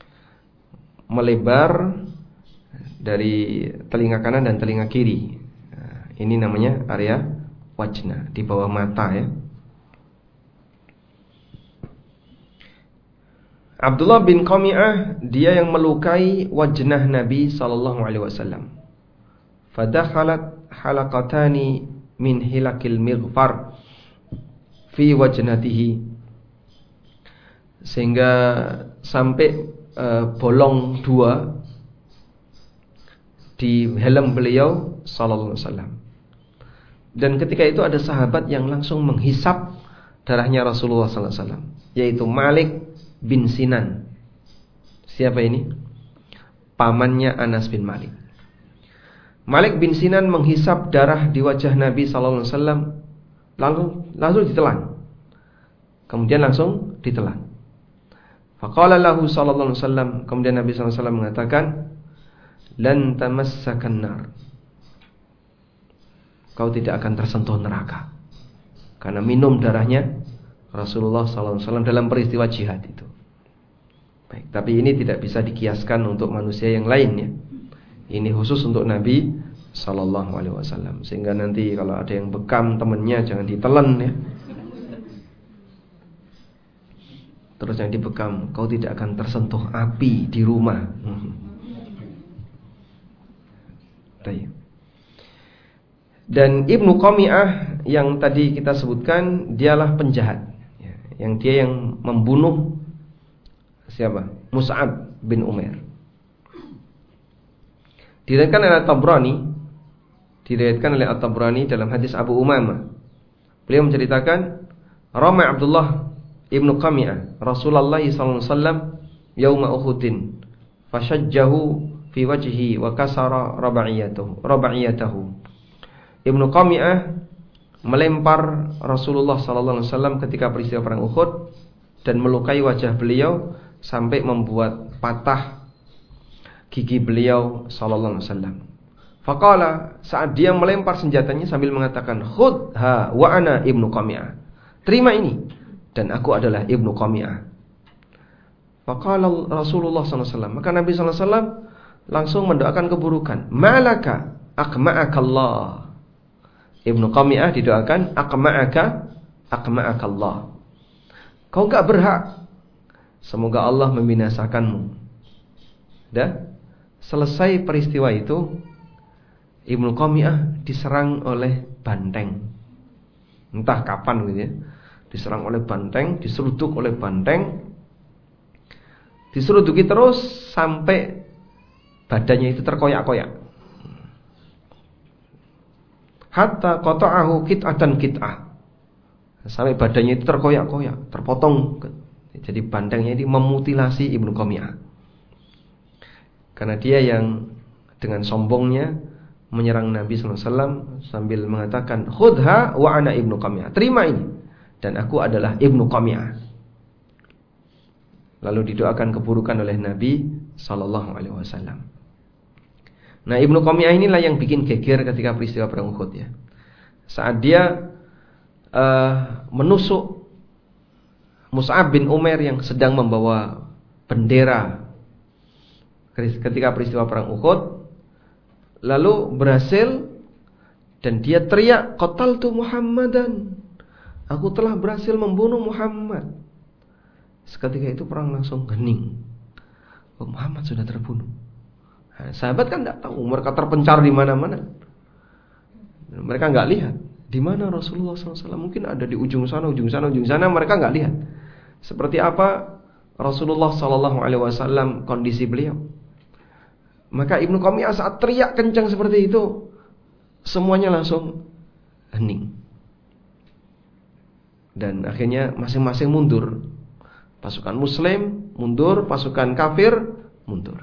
melebar dari telinga kanan dan telinga kiri. Nah, ini namanya area wajnah di bawah mata ya. Abdullah bin Qami'ah, dia yang melukai wajnah Nabi sallallahu alaihi wasallam. Fadakhalat halaqatani min hilakil mighfar fi wajnatihi, sehingga sampai uh, bolong dua di helm beliau sallallahu alaihi wasallam. Dan ketika itu ada sahabat yang langsung menghisap darahnya Rasulullah sallallahu alaihi wasallam, yaitu Malik bin Sinan. Siapa ini? Pamannya Anas bin Malik. Malik bin Sinan menghisap darah di wajah Nabi sallallahu alaihi wasallam, langsung langsung ditelan. Kemudian langsung ditelan. Faqala lahu sallallahu alaihi wasallam, kemudian Nabi sallallahu alaihi wasallam mengatakan, "Lan tamassakan nar." Kau tidak akan tersentuh neraka karena minum darahnya Rasulullah sallallahu alaihi wasallam dalam peristiwa jihad itu. Baik, tapi ini tidak bisa dikiaskan untuk manusia yang lainnya. Ini khusus untuk Nabi sallallahu alaihi wasallam. Sehingga nanti kalau ada yang bekam temannya jangan ditelan ya. Terus yang dibekam, kau tidak akan tersentuh api di rumah. Baik. Dan Ibnu Qami'ah yang tadi kita sebutkan, dialah penjahat, yang dia yang membunuh siapa? Mus'ab bin Umair. Diriwayatkan oleh At-Tabrani, diriwayatkan oleh At-Tabrani dalam hadis Abu Umamah. Beliau menceritakan, Rama Abdullah ibnu Qami'ah Rasulullah sallallahu alaihi wasallam yauma Uhudin, fashajjahu fi wajhihi wa kasara raba'iyatahu. Raba'iyatahu. Ibnu Qami'ah melempar Rasulullah sallallahu alaihi wasallam ketika peristiwa perang Uhud dan melukai wajah beliau sampai membuat patah gigi beliau sallallahu alaihi wasallam. Faqala, saat dia melempar senjatanya sambil mengatakan, "Khudha wa ana Ibnu Qami'ah." Terima ini dan aku adalah Ibnu Qami'ah. Faqala Rasulullah sallallahu alaihi wasallam, maka Nabi sallallahu alaihi wasallam langsung mendoakan keburukan. Malaka aqma'akallah. Ibnu Qami'ah didoakan, aqma'aka aqma'akallah. Kau enggak berhak, semoga Allah membinasakanmu. Dah selesai peristiwa itu, Ibnu Qami'ah diserang oleh banteng. Entah kapan gitu ya. Diserang oleh banteng, diseruduk oleh banteng. Diseruduki terus sampai badannya itu terkoyak-koyak. Hatta qata'ahu qit'atan qit'ah. Sampai badannya itu terkoyak-koyak, terpotong. Jadi bantengnya ini memutilasi Ibnu Qami'ah. Karena dia yang dengan sombongnya menyerang Nabi sallallahu alaihi wasallam sambil mengatakan, "Khudha wa ana Ibnu Qami'ah." Terima ini dan aku adalah Ibnu Qami'ah. Lalu didoakan keburukan oleh Nabi sallallahu alaihi wasallam. Nah, Ibnu Qami'ah inilah yang bikin geger ketika peristiwa perang Uhud ya. Saat dia uh, menusuk Mus'ab bin Umair yang sedang membawa bendera ketika peristiwa perang Uhud, lalu berhasil dan dia teriak, qataltu Muhammadan, aku telah berhasil membunuh Muhammad. Seketika itu perang langsung hening. Oh, Muhammad sudah terbunuh. Nah, sahabat kan tidak tahu, mereka terpencar di mana-mana. Mereka nggak lihat di mana Rasulullah shallallahu alaihi wasallam. Mungkin ada di ujung sana, ujung sana, ujung sana. Mereka nggak lihat seperti apa Rasulullah shallallahu alaihi wasallam kondisi beliau. Maka Ibnu Qami'ah saat teriak kencang seperti itu, semuanya langsung hening. Dan akhirnya masing-masing mundur. Pasukan Muslim mundur, pasukan kafir mundur.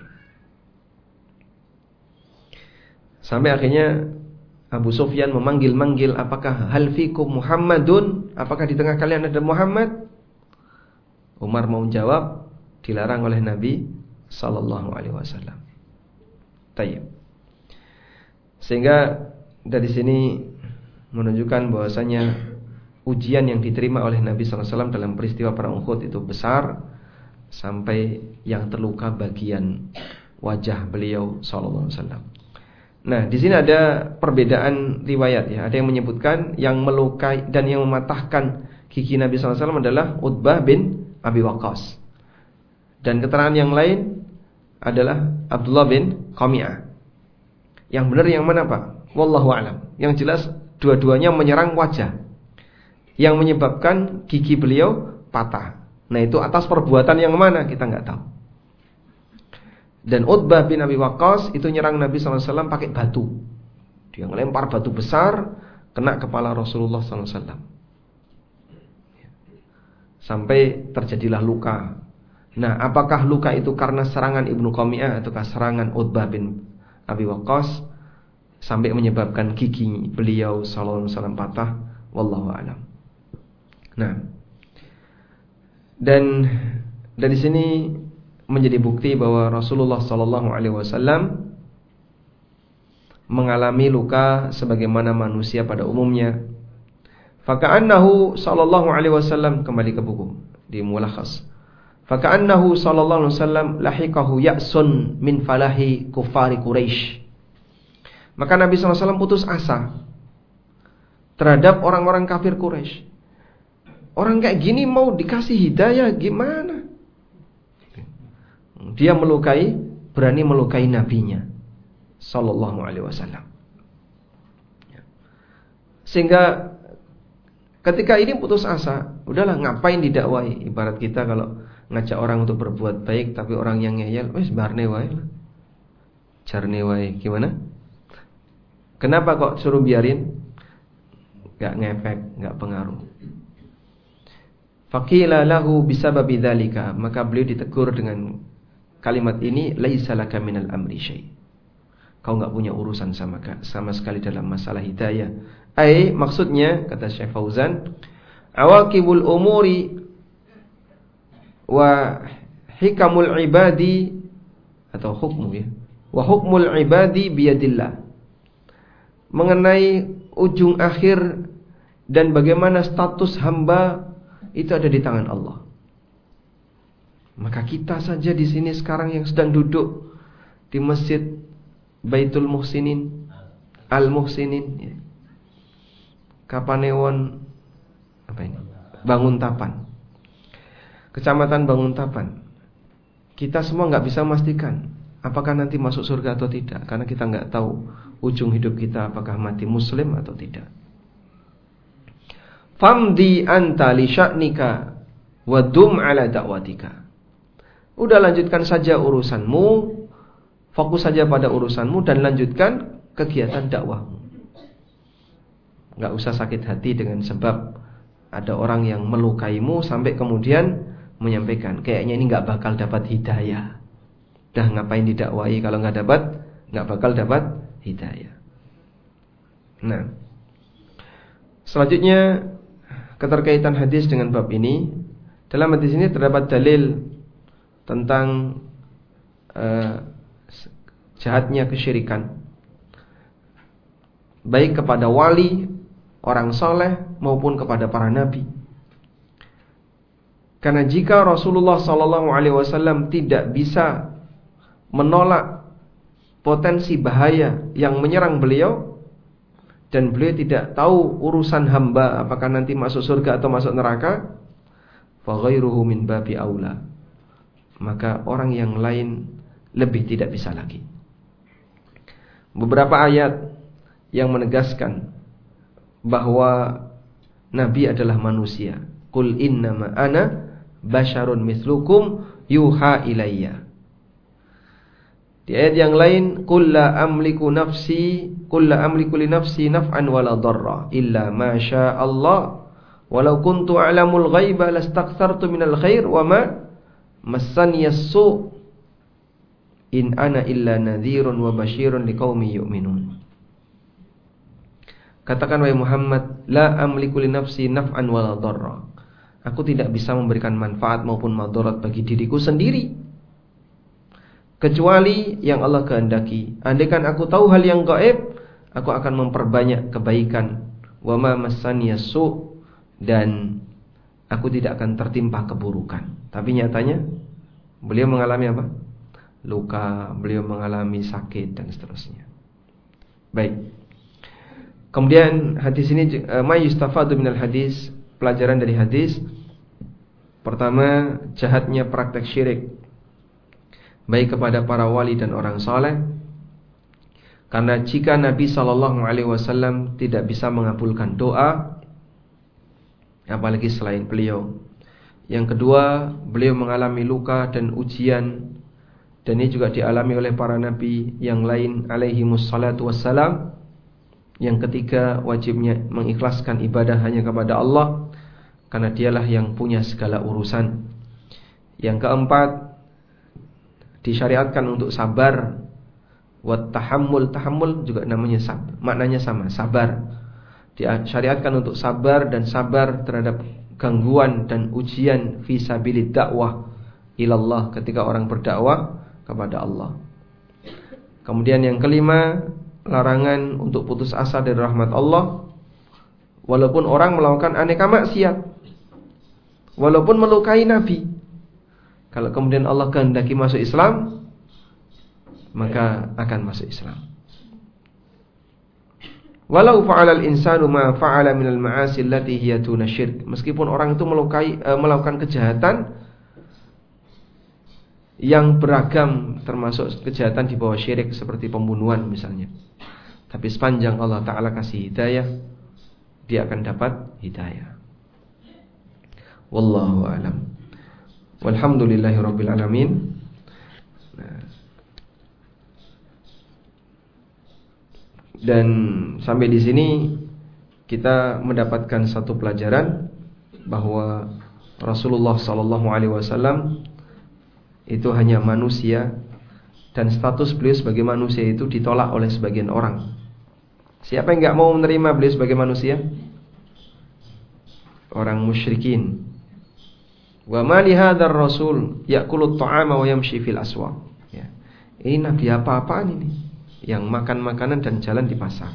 Sampai akhirnya Abu Sufyan memanggil-manggil, apakah hal fikum Muhammadun? Apakah di tengah kalian ada Muhammad? Umar mau jawab, dilarang oleh Nabi sallallahu alaihi wasallam. Tayyib. Sehingga dari sini menunjukkan bahwasanya ujian yang diterima oleh Nabi sallallahu alaihi wasallam dalam peristiwa perang Uhud itu besar, sampai yang terluka bagian wajah beliau sallallahu alaihi wasallam. Nah, di sini ada perbedaan riwayat ya. Ada yang menyebutkan yang melukai dan yang mematahkan gigi Nabi sallallahu alaihi wasallam adalah Utbah bin Abi Waqqas. Dan keterangan yang lain adalah Abdullah bin Qami'ah. Yang benar yang mana, Pak? Wallahu a'lam. Yang jelas dua-duanya menyerang wajah, yang menyebabkan gigi beliau patah. Nah, itu atas perbuatan yang mana kita nggak tahu. Dan Utbah bin Abi Waqqas itu nyerang Nabi sallallahu alaihi wasallam pakai batu. Dia ngelempar batu besar kena kepala Rasulullah sallallahu alaihi wasallam. Sampai terjadilah luka. Nah, apakah luka itu karena serangan Ibnu Qami'ah ataukah serangan Utbah bin Abi Waqqas sampai menyebabkan gigi beliau sallallahu alaihi wasallam patah? Wallahu a'lam. Nah, dan dari sini menjadi bukti bahwa Rasulullah sallallahu alaihi wasallam mengalami luka sebagaimana manusia pada umumnya. Faka'annahu sallallahu alaihi wasallam, kembali ke buku di mulakhas. Faka'annahu sallallahu alaihi wasallam lahiqahu ya'sun min falahi kuffari Quraisy. Maka Nabi sallallahu alaihi wasallam putus asa terhadap orang-orang kafir Quraisy. Orang kayak gini mau dikasih hidayah gimana? Dia melukai, berani melukai nabinya sallallahu alaihi wasallam. Sehingga ketika ini putus asa, udahlah ngapain didakwai? Ibarat kita kalau ngajak orang untuk berbuat baik tapi orang yang ngeyel, wis barne wae lah. Jarne wae, gimana? Kenapa kok suruh biarin? Enggak ngefek, enggak pengaruh. Faqila lahu bisababi dzalika, maka beliau ditegur dengan kalimat ini, laisa laka minal amri syai'. Kau enggak punya urusan sama sama sekali dalam masalah hidayah. Ai maksudnya kata Syekh Fauzan, awaqibul umuri wa hikamul ibadi, atau hukmu ya. Wa hukmul ibadi biyadillah. Mengenai ujung akhir dan bagaimana status hamba itu ada di tangan Allah. Maka kita saja di sini sekarang yang sedang duduk di Masjid Baitul Muhsinin, Al Muhsinin ya. Kapanewon apa ini? Banguntapan. Kecamatan Banguntapan. Kita semua nggak bisa memastikan apakah nanti masuk surga atau tidak, karena kita nggak tahu ujung hidup kita apakah mati muslim atau tidak. Famdi anta li sya'nika wa dum ala da'watika. Udah lanjutkan saja urusanmu, fokus saja pada urusanmu dan lanjutkan kegiatan dakwahmu. Enggak usah sakit hati dengan sebab ada orang yang melukaimu sampai kemudian menyampaikan kayaknya ini enggak bakal dapat hidayah. Dah ngapain didakwai kalau enggak dapat, enggak bakal dapat hidayah. Nah, selanjutnya keterkaitan hadis dengan bab ini. Dalam hadis ini terdapat dalil tentang uh, jahatnya kesyirikan, baik kepada wali, orang soleh, maupun kepada para nabi. Karena jika Rasulullah sallallahu alaihi wasallam tidak bisa menolak potensi bahaya yang menyerang beliau, dan beliau tidak tahu urusan hamba apakah nanti masuk surga atau masuk neraka, fa ghairuhu min babi aula, maka orang yang lain lebih tidak bisa lagi. Beberapa ayat yang menegaskan bahwa Nabi adalah manusia. Qul innama ana basyarun mislukum yuha ilayya. Di ayat yang lain, qul la amliku nafsi qul la amliku li nafsi naf'an wala darra illa ma syaa Allah walau kuntu a'lamul ghaiba lastakthartu minal khair wa ma massani as-su in ana illa nadhirun wa basyirun liqaumin yu'minun. Katakan wahai Muhammad, la amliku li nafsi naf'an wala darra. Aku tidak bisa memberikan manfaat maupun madarat bagi diriku sendiri, kecuali yang Allah kehendaki. Andaikan aku tahu hal yang gaib, aku akan memperbanyak kebaikan. Wa ma massani as-su, dan aku tidak akan tertimpa keburukan. Tapi nyatanya beliau mengalami apa? Luka, beliau mengalami sakit dan seterusnya. Baik. Kemudian hadis ini ma yustafadu minal hadis, pelajaran dari hadis. Pertama, jahatnya praktek syirik baik kepada para wali dan orang saleh. Karena jika Nabi sallallahu alaihi wasallam tidak bisa mengabulkan doa, apalagi selain beliau. Yang kedua, beliau mengalami luka dan ujian, dan ini juga dialami oleh para nabi yang lain alaihimus salatu wassalam. Yang ketiga, wajibnya mengikhlaskan ibadah hanya kepada Allah, karena dialah yang punya segala urusan. Yang keempat, disyariatkan untuk sabar. Wat tahammul, tahammul juga namanya sabar, maknanya sama, sabar. Disyariatkan untuk sabar dan sabar terhadap gangguan dan ujian fi sabilid dakwah ilallah, ketika orang berdakwah kepada Allah. Kemudian yang kelima, larangan untuk putus asa dari rahmat Allah, walaupun orang melakukan aneka maksiat, walaupun melukai Nabi. Kalau kemudian Allah kehendaki masuk Islam, maka akan masuk Islam. Walau fa'alal insanu ma fa'ala minal ma'asi allati hiya tuna syirk. Meskipun orang itu melukai, e, melakukan kejahatan yang beragam, termasuk kejahatan di bawah syirik seperti pembunuhan misalnya, tapi sepanjang Allah Ta'ala kasih hidayah, dia akan dapat hidayah. Wallahu a'lam. Walhamdulillahi rabbil alamin. Nah, dan sampai di sini kita mendapatkan satu pelajaran bahwa Rasulullah sallallahu alaihi wasallam itu hanya manusia, dan status beliau sebagai manusia itu ditolak oleh sebagian orang. Siapa yang enggak mau menerima beliau sebagai manusia? Orang musyrikin. Wa ma li hadzal rasul ya'kulu at-ta'ama wa yamshi fil aswaq. Ya. Ini nabi apa-apaan ini? Yang makan makanan dan jalan di pasar.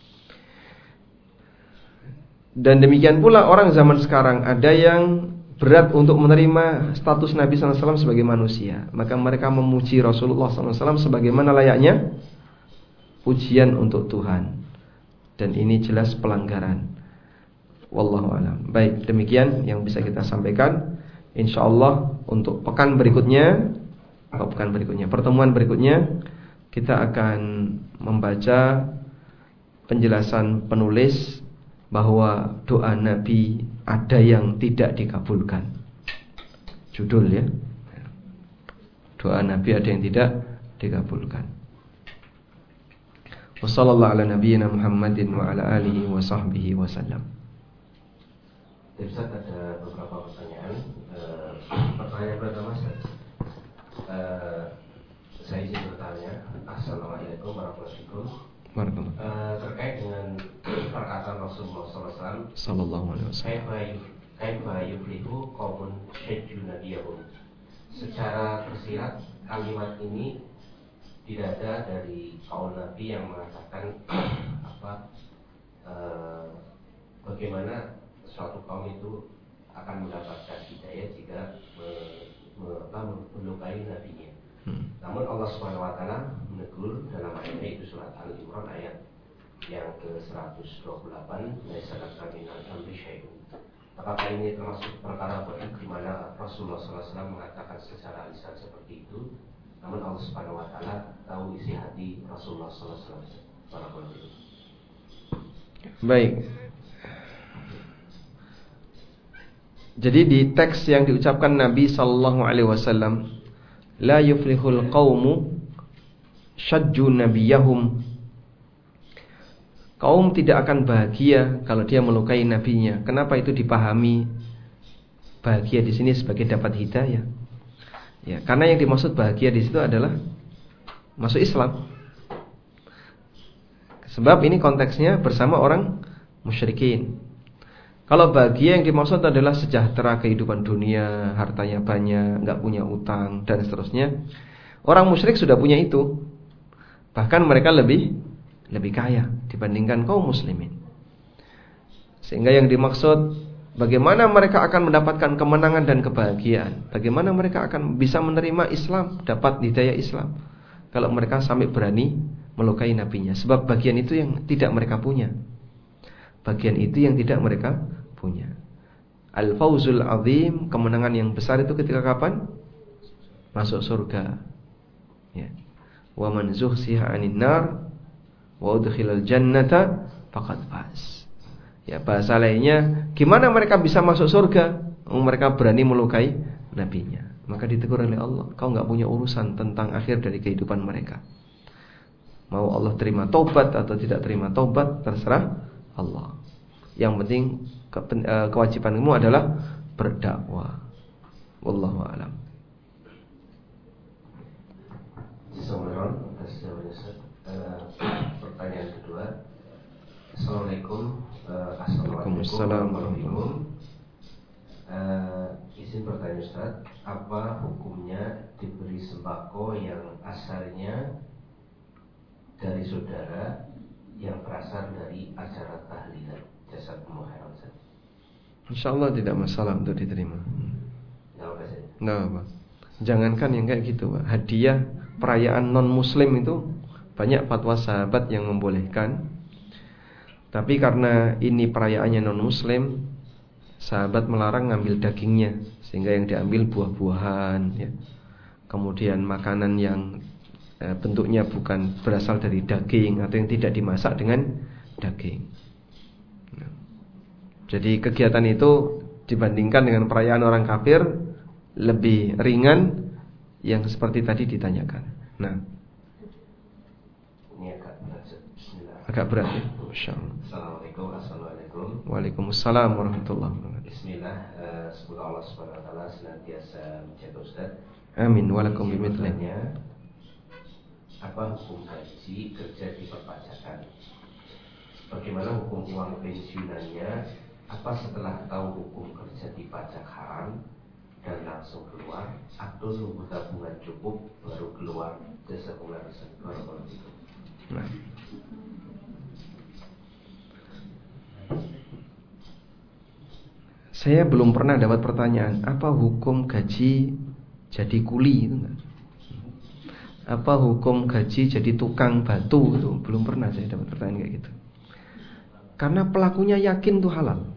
Dan demikian pula orang zaman sekarang, ada yang berat untuk menerima status Nabi sallallahu alaihi wasallam sebagai manusia. Maka mereka memuji Rasulullah sallallahu alaihi wasallam sebagaimana layaknya pujian untuk Tuhan. Dan ini jelas pelanggaran. Wallahu a'lam. Baik, demikian yang bisa kita sampaikan. Insyaallah untuk pekan berikutnya, oh, pekan berikutnya, pertemuan berikutnya, kita akan membaca penjelasan penulis bahwa doa Nabi ada yang tidak dikabulkan. Judul ya, doa Nabi ada yang tidak dikabulkan. Wassallallahu ala nabiyyina Muhammadin wa ala alihi wa sahbihi wasallam. Ustaz, ada beberapa pertanyaan. Uh, pertanyaan pertama, uh, saya izin bertanya. Assalamualaikum warahmatullahi wabarakatuh. Uh, terkait dengan perkataan Rasulullah sallallahu alaihi wasallam, kaifa yuflihu qaumun syajju nabiyahum. Secara tersirat kalimat ini tidak ada dari kaum Nabi yang mengatakan apa uh, bagaimana suatu kaum itu akan mendapatkan hidayah jika me, me, melukai nabinya. Hmm. Namun Allah Subhanahu Wa Taala menegur dalam ayat itu surat Al Imran ayat yang ke seratus dua puluh delapan, laisa laka minal amri syai'un. Apakah ini termasuk perkara baik di mana Rasulullah sallallahu alaihi wasallam mengatakan secara lisan seperti itu, namun Allah Subhanahu Wa Taala tahu isi hati Rasulullah sallallahu alaihi wasallam. Baik. Jadi di teks yang diucapkan Nabi sallallahu alaihi wasallam, la yuflihul qaumu syajju nabiyahum. Kaum tidak akan bahagia kalau dia melukai nabinya. Kenapa itu dipahami bahagia di sini sebagai dapat hidayah? Ya, karena yang dimaksud bahagia di situ adalah masuk Islam. Sebab ini konteksnya bersama orang musyrikin. Kalau bahagia yang dimaksud adalah sejahtera kehidupan dunia, hartanya banyak, enggak punya utang dan seterusnya. Orang musyrik sudah punya itu. Bahkan mereka lebih lebih kaya dibandingkan kaum muslimin. Sehingga yang dimaksud bagaimana mereka akan mendapatkan kemenangan dan kebahagiaan, bagaimana mereka akan bisa menerima Islam, dapat hidayah Islam kalau mereka sampai berani melukai nabinya. Sebab bagian itu yang tidak mereka punya. Bagian itu yang tidak mereka punya. Al-fawzul azim, kemenangan yang besar itu ketika kapan? Masuk surga. Ya. Wa man zuhsiha 'anil nar wa udkhilal jannata faqad faz. Ya, bahasa lainnya, gimana mereka bisa masuk surga? Mereka berani melukai nabinya. Maka ditegur oleh Allah, kau enggak punya urusan tentang akhir dari kehidupan mereka. Mau Allah terima taubat atau tidak terima taubat, terserah Allah. Yang penting ke, uh, kewajibanmu adalah berdakwah. Wallahu a'lam. Uh, pertanyaan kedua. Assalamualaikum. uh, Assalamualaikum. Uh, izin bertanya Ustaz, apa hukumnya diberi sembako yang asalnya dari saudara yang berasal dari acara tahlilan? Jazakumullah khairan Ustaz. Insyaallah tidak masalah untuk diterima. Nah, Nah, jangankan yang kayak gitu, Pak. Hadiah perayaan non muslim itu banyak fatwa sahabat yang membolehkan. Tapi karena ini perayaannya non muslim, sahabat melarang ngambil dagingnya, sehingga yang diambil buah-buahan ya. Kemudian makanan yang eh, bentuknya bukan berasal dari daging atau yang tidak dimasak dengan daging. Nah, jadi kegiatan itu dibandingkan dengan perayaan orang kafir lebih ringan yang seperti tadi ditanyakan. Nah, ini agak berat. Bismillah. Agak berat ya. Masyaallah. Assalamualaikum. Assalamualaikum. Waalaikumsalam warahmatullahi wabarakatuh. Bismillah. Uh, semoga Allah Subhanahu Wa Taala senantiasa menjaga Ustaz. Amin. Walakum bimithlihi. Apa hukum gaji kerja di perpajakan? Bagaimana hukum uang pensiunannya? Apa setelah tahu hukum kerja di pajak haram dan langsung keluar, atau nunggu tabungan cukup baru keluar? Jazakumullah khairan. Nah, saya belum pernah dapat pertanyaan apa hukum gaji jadi kuli itu enggak? Apa hukum gaji jadi tukang batu itu belum pernah saya dapat pertanyaan kayak gitu. Karena pelakunya yakin itu halal.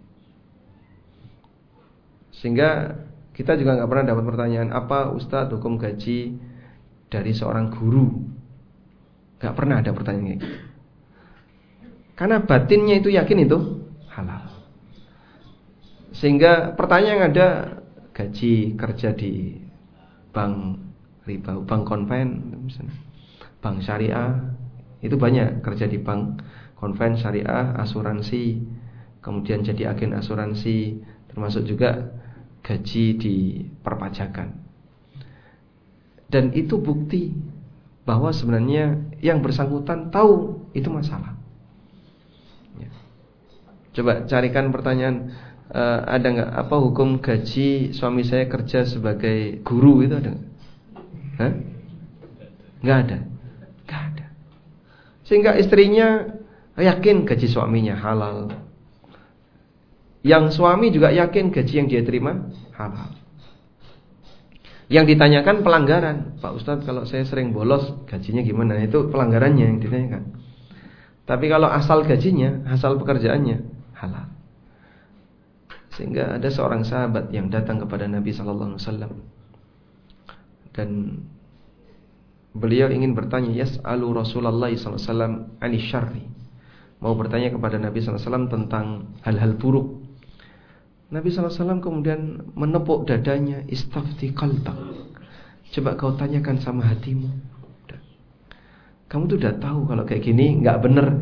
Sehingga kita juga nggak pernah dapat pertanyaan apa Ustadz hukum gaji dari seorang guru. Nggak pernah ada pertanyaan kayak gitu. Karena batinnya itu yakin itu halal. Sehingga pertanyaan yang ada gaji kerja di bank riba, bank konven, misalnya bank syariah, itu banyak kerja di bank konven syariah, asuransi, kemudian jadi agen asuransi, termasuk juga gaji di perpajakan. Dan itu bukti bahwa sebenarnya yang bersangkutan tahu itu masalah. Ya. Coba carikan pertanyaan, uh, ada nggak apa hukum gaji suami saya kerja sebagai guru itu ada nggak? Hah? Nggak ada, nggak ada. Sehingga istrinya yakin gaji suaminya halal. Yang suami juga yakin gaji yang dia terima halal. Yang ditanyakan pelanggaran. Pak Ustadz, kalau saya sering bolos, gajinya gimana? Itu pelanggarannya yang ditanyakan. Tapi kalau asal gajinya, asal pekerjaannya halal. Sehingga ada seorang sahabat yang datang kepada Nabi sallallahu alaihi wasallam dan beliau ingin bertanya, yas'alu Rasulullah sallallahu alaihi wasallam 'ani syarri. Mau bertanya kepada Nabi sallallahu alaihi wasallam tentang hal-hal buruk. Nabi sallallahu alaihi wasallam kemudian menepuk dadanya, istafti qalbak. Coba kau tanyakan sama hatimu. Kamu tuh udah tahu kalau kayak gini enggak benar.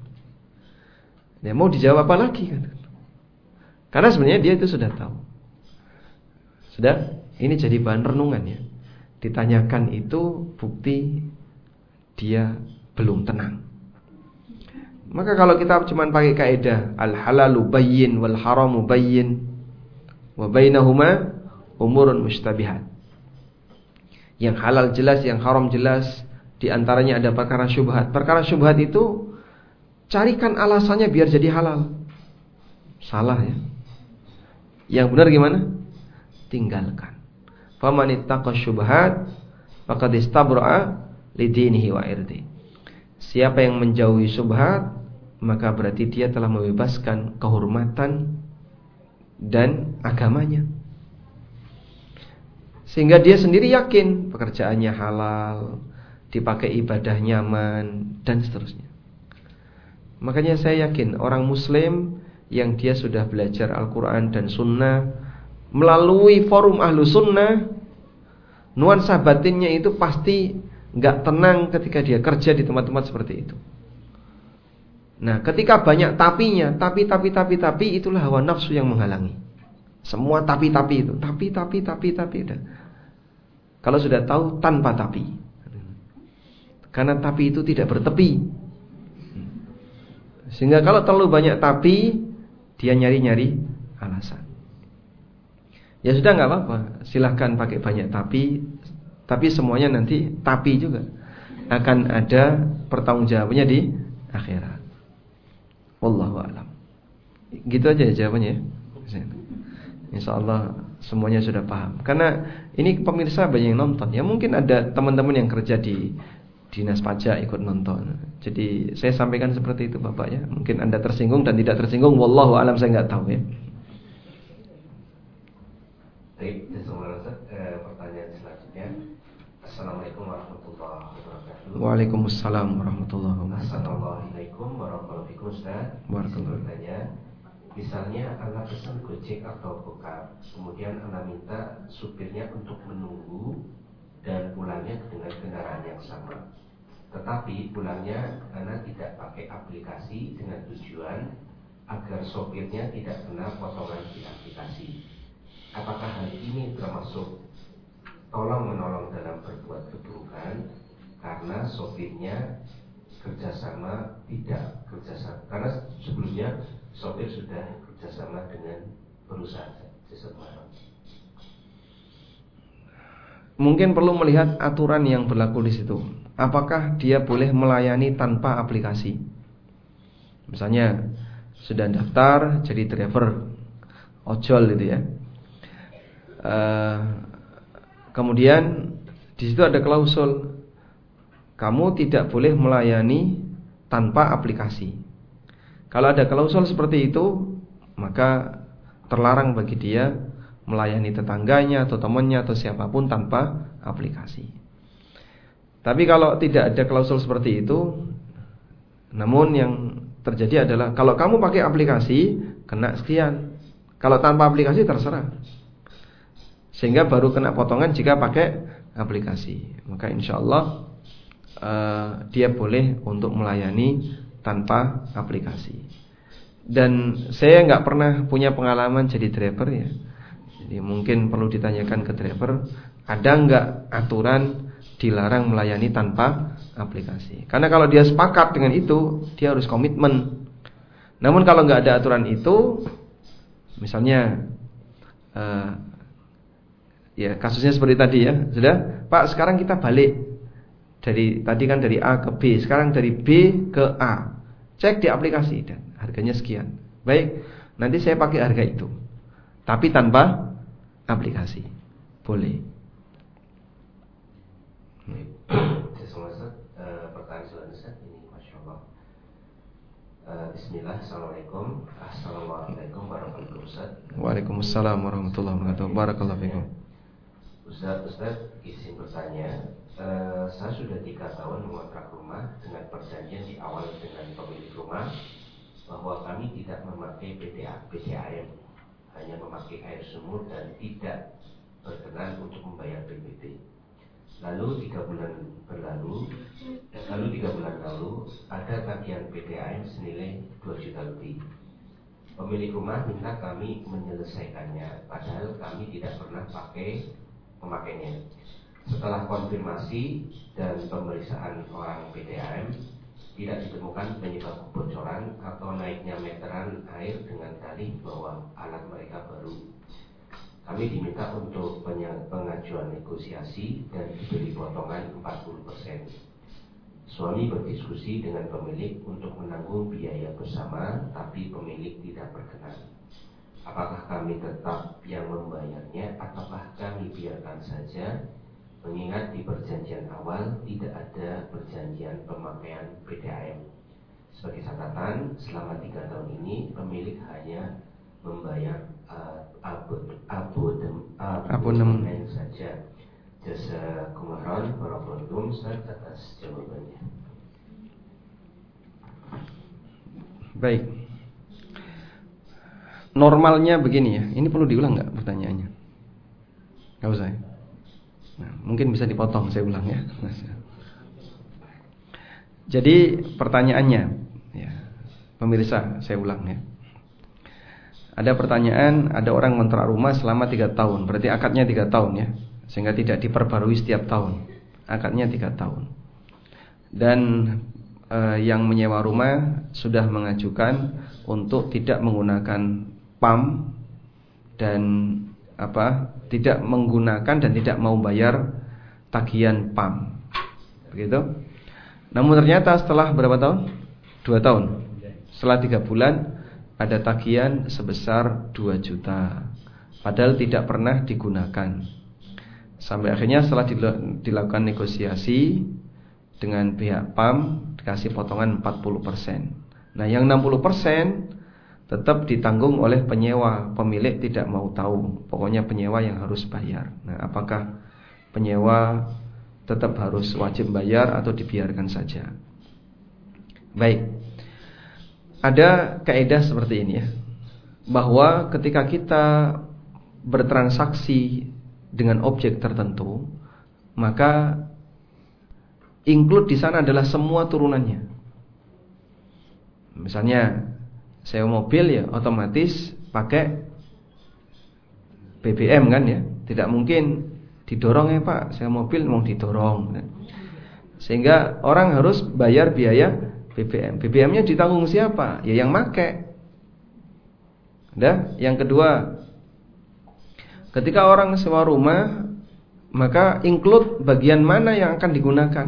Ya mau dijawab apa lagi kan? Karena sebenarnya dia itu sudah tahu. Sudah, ini jadi bahan renungan ya. Ditanyakan itu bukti dia belum tenang. Maka kalau kita cuma pakai kaidah al-halalu bayyin wal haramu bayyin wa bainahuma umurun mustabihat. Yang halal jelas, yang haram jelas, di antaranya ada perkara syubhat. Perkara syubhat itu carikan alasannya biar jadi halal. Salah ya. Yang benar gimana? Tinggalkan. Faman ittaqa syubhat faqad istabra'a lidinihi wa irdi. Siapa yang menjauhi syubhat, maka berarti dia telah membebaskan kehormatan dan agamanya. Sehingga dia sendiri yakin pekerjaannya halal, dipakai ibadah nyaman, dan seterusnya. Makanya saya yakin orang muslim yang dia sudah belajar Al-Quran dan Sunnah melalui forum Ahlu Sunnah, nuansa batinnya itu pasti gak tenang ketika dia kerja di tempat-tempat seperti itu. Nah, ketika banyak tapinya, tapi, tapi, tapi, tapi, itulah hawa nafsu yang menghalangi. Semua tapi, tapi itu, tapi, tapi, tapi, tapi. Udah. Kalau sudah tahu tanpa tapi, karena tapi itu tidak bertepi. Sehingga kalau terlalu banyak tapi, dia nyari-nyari alasan. Ya sudah, gak apa-apa, silahkan pakai banyak tapi, tapi semuanya nanti tapi juga akan ada pertanggungjawabannya di akhirat. Wallahu a'lam. Gitu aja jawabannya. Insyaallah semuanya sudah paham. Karena ini pemirsa banyak yang nonton. Ya mungkin ada teman-teman yang kerja di dinas pajak ikut nonton. Jadi saya sampaikan seperti itu Bapak ya. Mungkin Anda tersinggung dan tidak tersinggung, wallahu a'lam, saya enggak tahu ya. Baik, eh, pertanyaan selanjutnya. Assalamualaikum warahmatullahi wabarakatuh. Waalaikumsalam warahmatullahi wabarakatuh. Assalamualaikum warahmatullahi wabarakatuh. Ustaz, bertanya, misalnya Anda pesan Gojek atau Gokar, kemudian Anda minta supirnya untuk menunggu dan pulangnya dengan kendaraan yang sama. Tetapi pulangnya Anda tidak pakai aplikasi dengan tujuan agar sopirnya tidak kena potongan di aplikasi. Apakah hal ini termasuk tolong menolong dalam berbuat keburukan karena sopirnya kerjasama tidak kerjasama, karena sebelumnya sopir sudah kerjasama dengan perusahaan sesemua. Mungkin perlu melihat aturan yang berlaku di situ. Apakah dia boleh melayani tanpa aplikasi? Misalnya sudah daftar jadi driver ojol gitu ya. Uh, kemudian di situ ada klausul, kamu tidak boleh melayani tanpa aplikasi. Kalau ada klausul seperti itu, maka terlarang bagi dia melayani tetangganya atau temannya atau siapapun tanpa aplikasi. Tapi kalau tidak ada klausul seperti itu, namun yang terjadi adalah kalau kamu pakai aplikasi kena sekian, kalau tanpa aplikasi terserah. Sehingga baru kena potongan jika pakai aplikasi. Maka insya Allah uh, dia boleh untuk melayani tanpa aplikasi. Dan saya nggak pernah punya pengalaman jadi driver ya. Jadi mungkin perlu ditanyakan ke driver, ada nggak aturan dilarang melayani tanpa aplikasi. Karena kalau dia sepakat dengan itu, dia harus komitmen. Namun kalau nggak ada aturan itu, misalnya uh, ya kasusnya seperti tadi ya, sudah Pak, sekarang kita balik dari tadi kan dari A ke B, sekarang dari B ke A, cek di aplikasi dan harganya sekian. Baik, nanti saya pakai harga itu, tapi tanpa aplikasi. Boleh. Pertanyaan selanjutnya ini, masya Allah. Bismillah, assalamualaikum. Assalamualaikum warahmatullahi wabarakatuh. Waalaikumsalam warahmatullahi wabarakatuh. Barakallahu fikum. Ustaz, Ustaz, izin bertanya. Uh, saya sudah tiga tahun mengontrak rumah dengan perjanjian di awal dengan pemilik rumah bahwa kami tidak memakai P D A M, hanya memakai air sumur dan tidak berkenan untuk membayar P B B. Lalu tiga bulan berlalu, lalu tiga bulan lalu ada tagihan P D A M senilai dua juta lebih. Pemilik rumah minta kami menyelesaikannya, padahal kami tidak pernah pakai memakainya. Setelah konfirmasi dan pemeriksaan orang P D A M, tidak ditemukan penyebab kebocoran atau naiknya meteran air dengan dalih bahwa alat mereka baru. Kami diminta untuk pengajuan negosiasi dan diberi potongan empat puluh persen. Suami berdiskusi dengan pemilik untuk menanggung biaya bersama, tapi pemilik tidak berkenan. Apakah kami tetap yang membayarnya ataukah kami biarkan saja? Mengingat di perjanjian awal tidak ada perjanjian pemakaian P D A M. Sebagai catatan, selama tiga tahun ini pemilik hanya membayar uh, abonemen saja. Jazakumullah khairan atas jawabannya. Baik. Normalnya begini ya. Ini perlu diulang nggak pertanyaannya? Nggak usah ya? Nah, mungkin bisa dipotong, saya ulang ya. Jadi pertanyaannya, ya, pemirsa, saya ulang ya. Ada pertanyaan, ada orang ngontrak rumah selama tiga tahun, berarti akadnya tiga tahun ya, sehingga tidak diperbarui setiap tahun. Akadnya tiga tahun. Dan eh, yang menyewa rumah sudah mengajukan untuk tidak menggunakan P A M dan apa? tidak menggunakan dan tidak mau bayar tagihan P A M. Begitu. Namun ternyata setelah berapa tahun? Dua tahun. Setelah tiga bulan ada tagihan sebesar dua juta. Padahal tidak pernah digunakan. Sampai akhirnya setelah dilakukan negosiasi dengan pihak P A M dikasih potongan empat puluh persen. Nah, yang enam puluh persen tetap ditanggung oleh penyewa. Pemilik tidak mau tahu. Pokoknya penyewa yang harus bayar. Nah, apakah penyewa tetap harus wajib bayar atau dibiarkan saja? Baik. Ada kaidah seperti ini ya, bahwa ketika kita bertransaksi dengan objek tertentu, maka include di sana adalah semua turunannya. Misalnya sewa mobil ya otomatis pakai B B M kan ya. Tidak mungkin didorong ya Pak, sewa mobil mau didorong. Sehingga orang harus bayar biaya B B M. B B M-nya ditanggung siapa? Ya yang make. Dah, yang kedua, ketika orang sewa rumah, maka include bagian mana yang akan digunakan.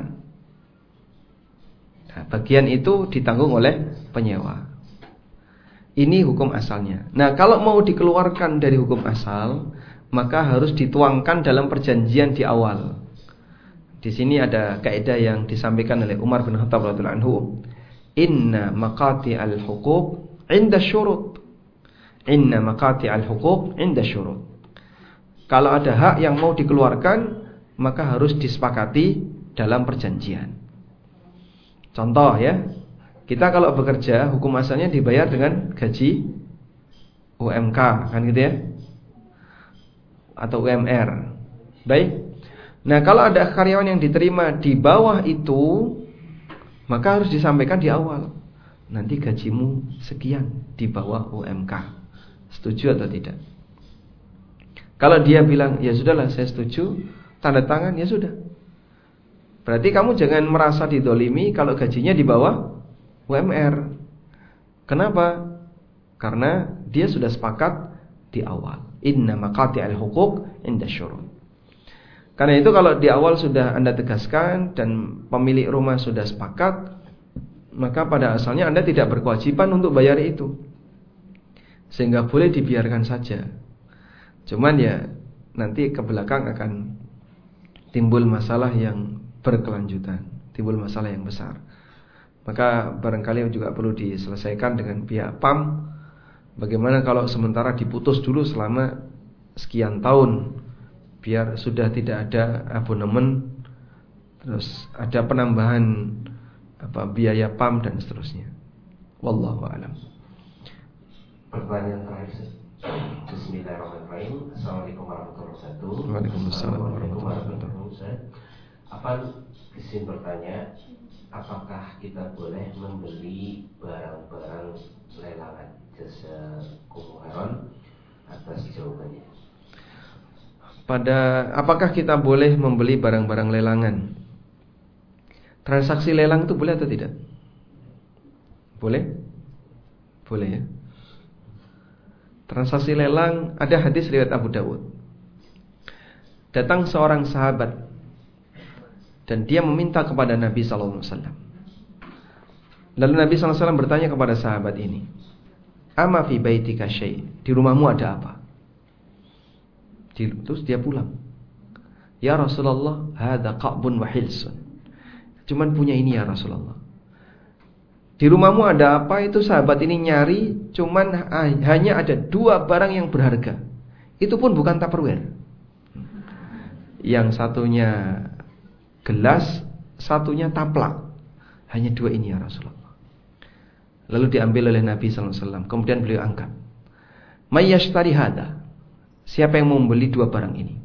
Nah, bagian itu ditanggung oleh penyewa. Ini hukum asalnya. Nah, kalau mau dikeluarkan dari hukum asal, maka harus dituangkan dalam perjanjian di awal. Di sini ada kaidah yang disampaikan oleh Umar bin Khattab radhiyallahu anhu. Inna maqati al-huquq 'inda syurut. Inna maqati al-huquq 'inda syurut. Kalau ada hak yang mau dikeluarkan, maka harus disepakati dalam perjanjian. Contoh ya, kita kalau bekerja hukum asalnya dibayar dengan gaji U M K kan gitu ya, atau U M R. Baik. Nah, kalau ada karyawan yang diterima di bawah itu, maka harus disampaikan di awal. Nanti gajimu sekian di bawah U M K. Setuju atau tidak? Kalau dia bilang, ya sudahlah saya setuju, tanda tangan, ya sudah. Berarti kamu jangan merasa didolimi kalau gajinya di bawah U M R. Kenapa? Karena dia sudah sepakat di awal. Inna maqati'al huquq 'inda syurut. Karena itu kalau di awal sudah Anda tegaskan dan pemilik rumah sudah sepakat, maka pada asalnya Anda tidak berkewajiban untuk bayar itu. sehingga boleh dibiarkan saja. Cuman ya nanti ke belakang akan timbul masalah yang berkelanjutan, timbul masalah yang besar. Maka barangkali juga perlu diselesaikan dengan pihak P A M. Bagaimana kalau sementara diputus dulu selama sekian tahun, biar sudah tidak ada abonemen, terus ada penambahan apa biaya P A M dan seterusnya. Wallahu a'lam. Pertanyaan terakhir. Bismillahirrahmanirrahim. Assalamualaikum warahmatullahi wabarakatuh. Waalaikumsalam warahmatullahi wabarakatuh. Apa izin bertanya, apakah kita boleh membeli barang-barang lelangan? Jasa Kumuharon atas jawabannya. Pada apakah kita boleh membeli barang-barang lelangan? Transaksi lelang itu boleh atau tidak? Boleh? Boleh ya. Transaksi lelang, ada hadis riwayat Abu Dawud. Datang seorang sahabat dan dia meminta kepada Nabi sallallahu alaihi wasallam. Lalu Nabi sallallahu alaihi wasallam bertanya kepada sahabat ini, "Ama fi baitika syai?" Di rumahmu ada apa? Terus dia pulang. "Ya Rasulullah, hadza qa'bun wa hilsun." Cuman punya ini ya Rasulullah. Di rumahmu ada apa? Itu sahabat ini nyari, cuman hanya ada dua barang yang berharga. Itu pun bukan Tupperware. Yang satunya gelas, satunya taplak. Hanya dua ini ya Rasulullah. Lalu diambil oleh Nabi sallallahu alaihi wasallam. Kemudian beliau angkat. Mayyashtari hada. Siapa yang mau membeli dua barang ini?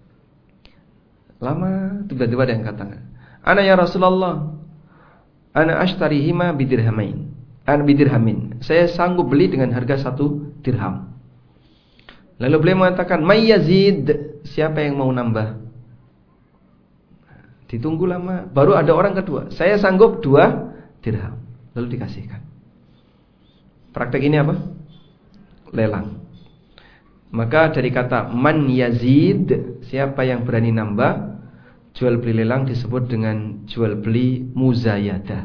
Lama tiba-tiba ada yang katakan, "Ana ya Rasulullah. Ana ashtarihima bidirhamain. An bidirhamin. Saya sanggup beli dengan harga satu dirham." Lalu beliau mengatakan, "May yazid." Siapa yang mau nambah? Ditunggu lama, baru ada orang kedua. "Saya sanggup dua dirham." Lalu dikasihkan. Praktek ini apa? Lelang. Maka dari kata man yazid, siapa yang berani nambah, jual beli lelang disebut dengan jual beli muzayadah.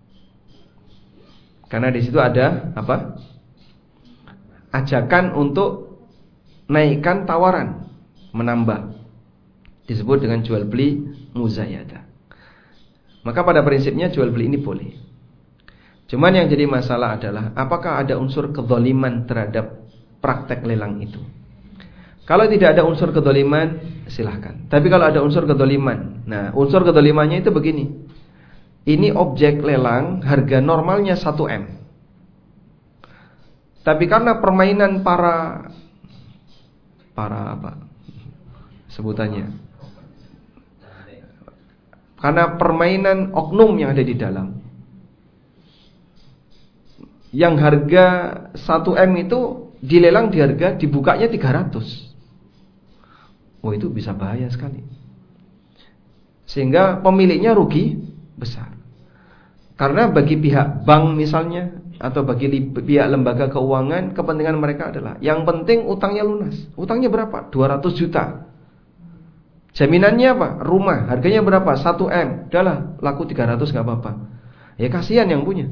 Karena di situ ada apa? Ajakan untuk naikkan tawaran, menambah. Disebut dengan jual beli muzayadah. Maka pada prinsipnya jual beli ini boleh. Cuman yang jadi masalah adalah apakah ada unsur kezaliman terhadap praktek lelang itu. Kalau tidak ada unsur kezaliman, silahkan. Tapi kalau ada unsur kezaliman, nah unsur kezalimannya itu begini. Ini objek lelang, harga normalnya satu M. Tapi karena permainan para para apa sebutannya, karena permainan oknum yang ada di dalam, yang harga satu M itu dilelang di harga dibukanya tiga ratus. Oh, itu bisa bahaya sekali. Sehingga pemiliknya rugi besar. Karena bagi pihak bank misalnya, atau bagi pihak lembaga keuangan, kepentingan mereka adalah yang penting utangnya lunas. Utangnya berapa? dua ratus juta. Jaminannya apa? Rumah, harganya berapa? satu M. Udahlah, laku tiga ratus gak apa-apa. Ya kasihan yang punya.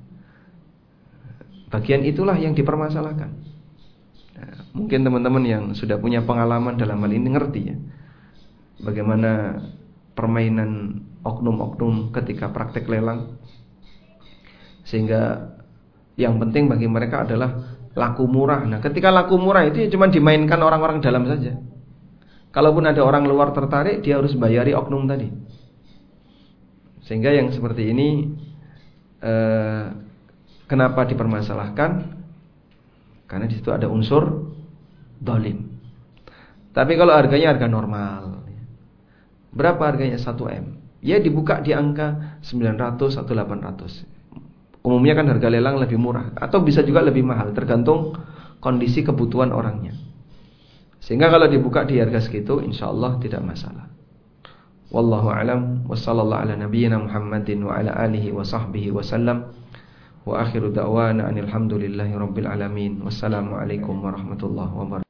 Bagian itulah yang dipermasalahkan. Nah, mungkin teman-teman yang sudah punya pengalaman dalam hal ini ngerti ya, bagaimana permainan oknum-oknum ketika praktek lelang. Sehingga yang penting bagi mereka adalah laku murah. Nah, ketika laku murah itu ya cuma dimainkan orang-orang dalam saja. Kalaupun ada orang luar tertarik, dia harus bayari oknum tadi. Sehingga yang seperti ini eh, kenapa dipermasalahkan? Karena di situ ada unsur zalim. Tapi kalau harganya harga normal, berapa harganya satu M? Ya dibuka di angka sembilan ratus atau delapan ratus. Umumnya kan harga lelang lebih murah, atau bisa juga lebih mahal, tergantung kondisi kebutuhan orangnya. Sehingga kalau dibuka di harga segitu, insya Allah tidak masalah. Wallahu a'lam. Wassallallahu ala nabiyyina Muhammadin wa ala alihi wa sahbihi wa sallam. Wa akhiru da'wana anil hamdulillahi rabbil alamin. Wassalamualaikum warahmatullahi wabarakatuh.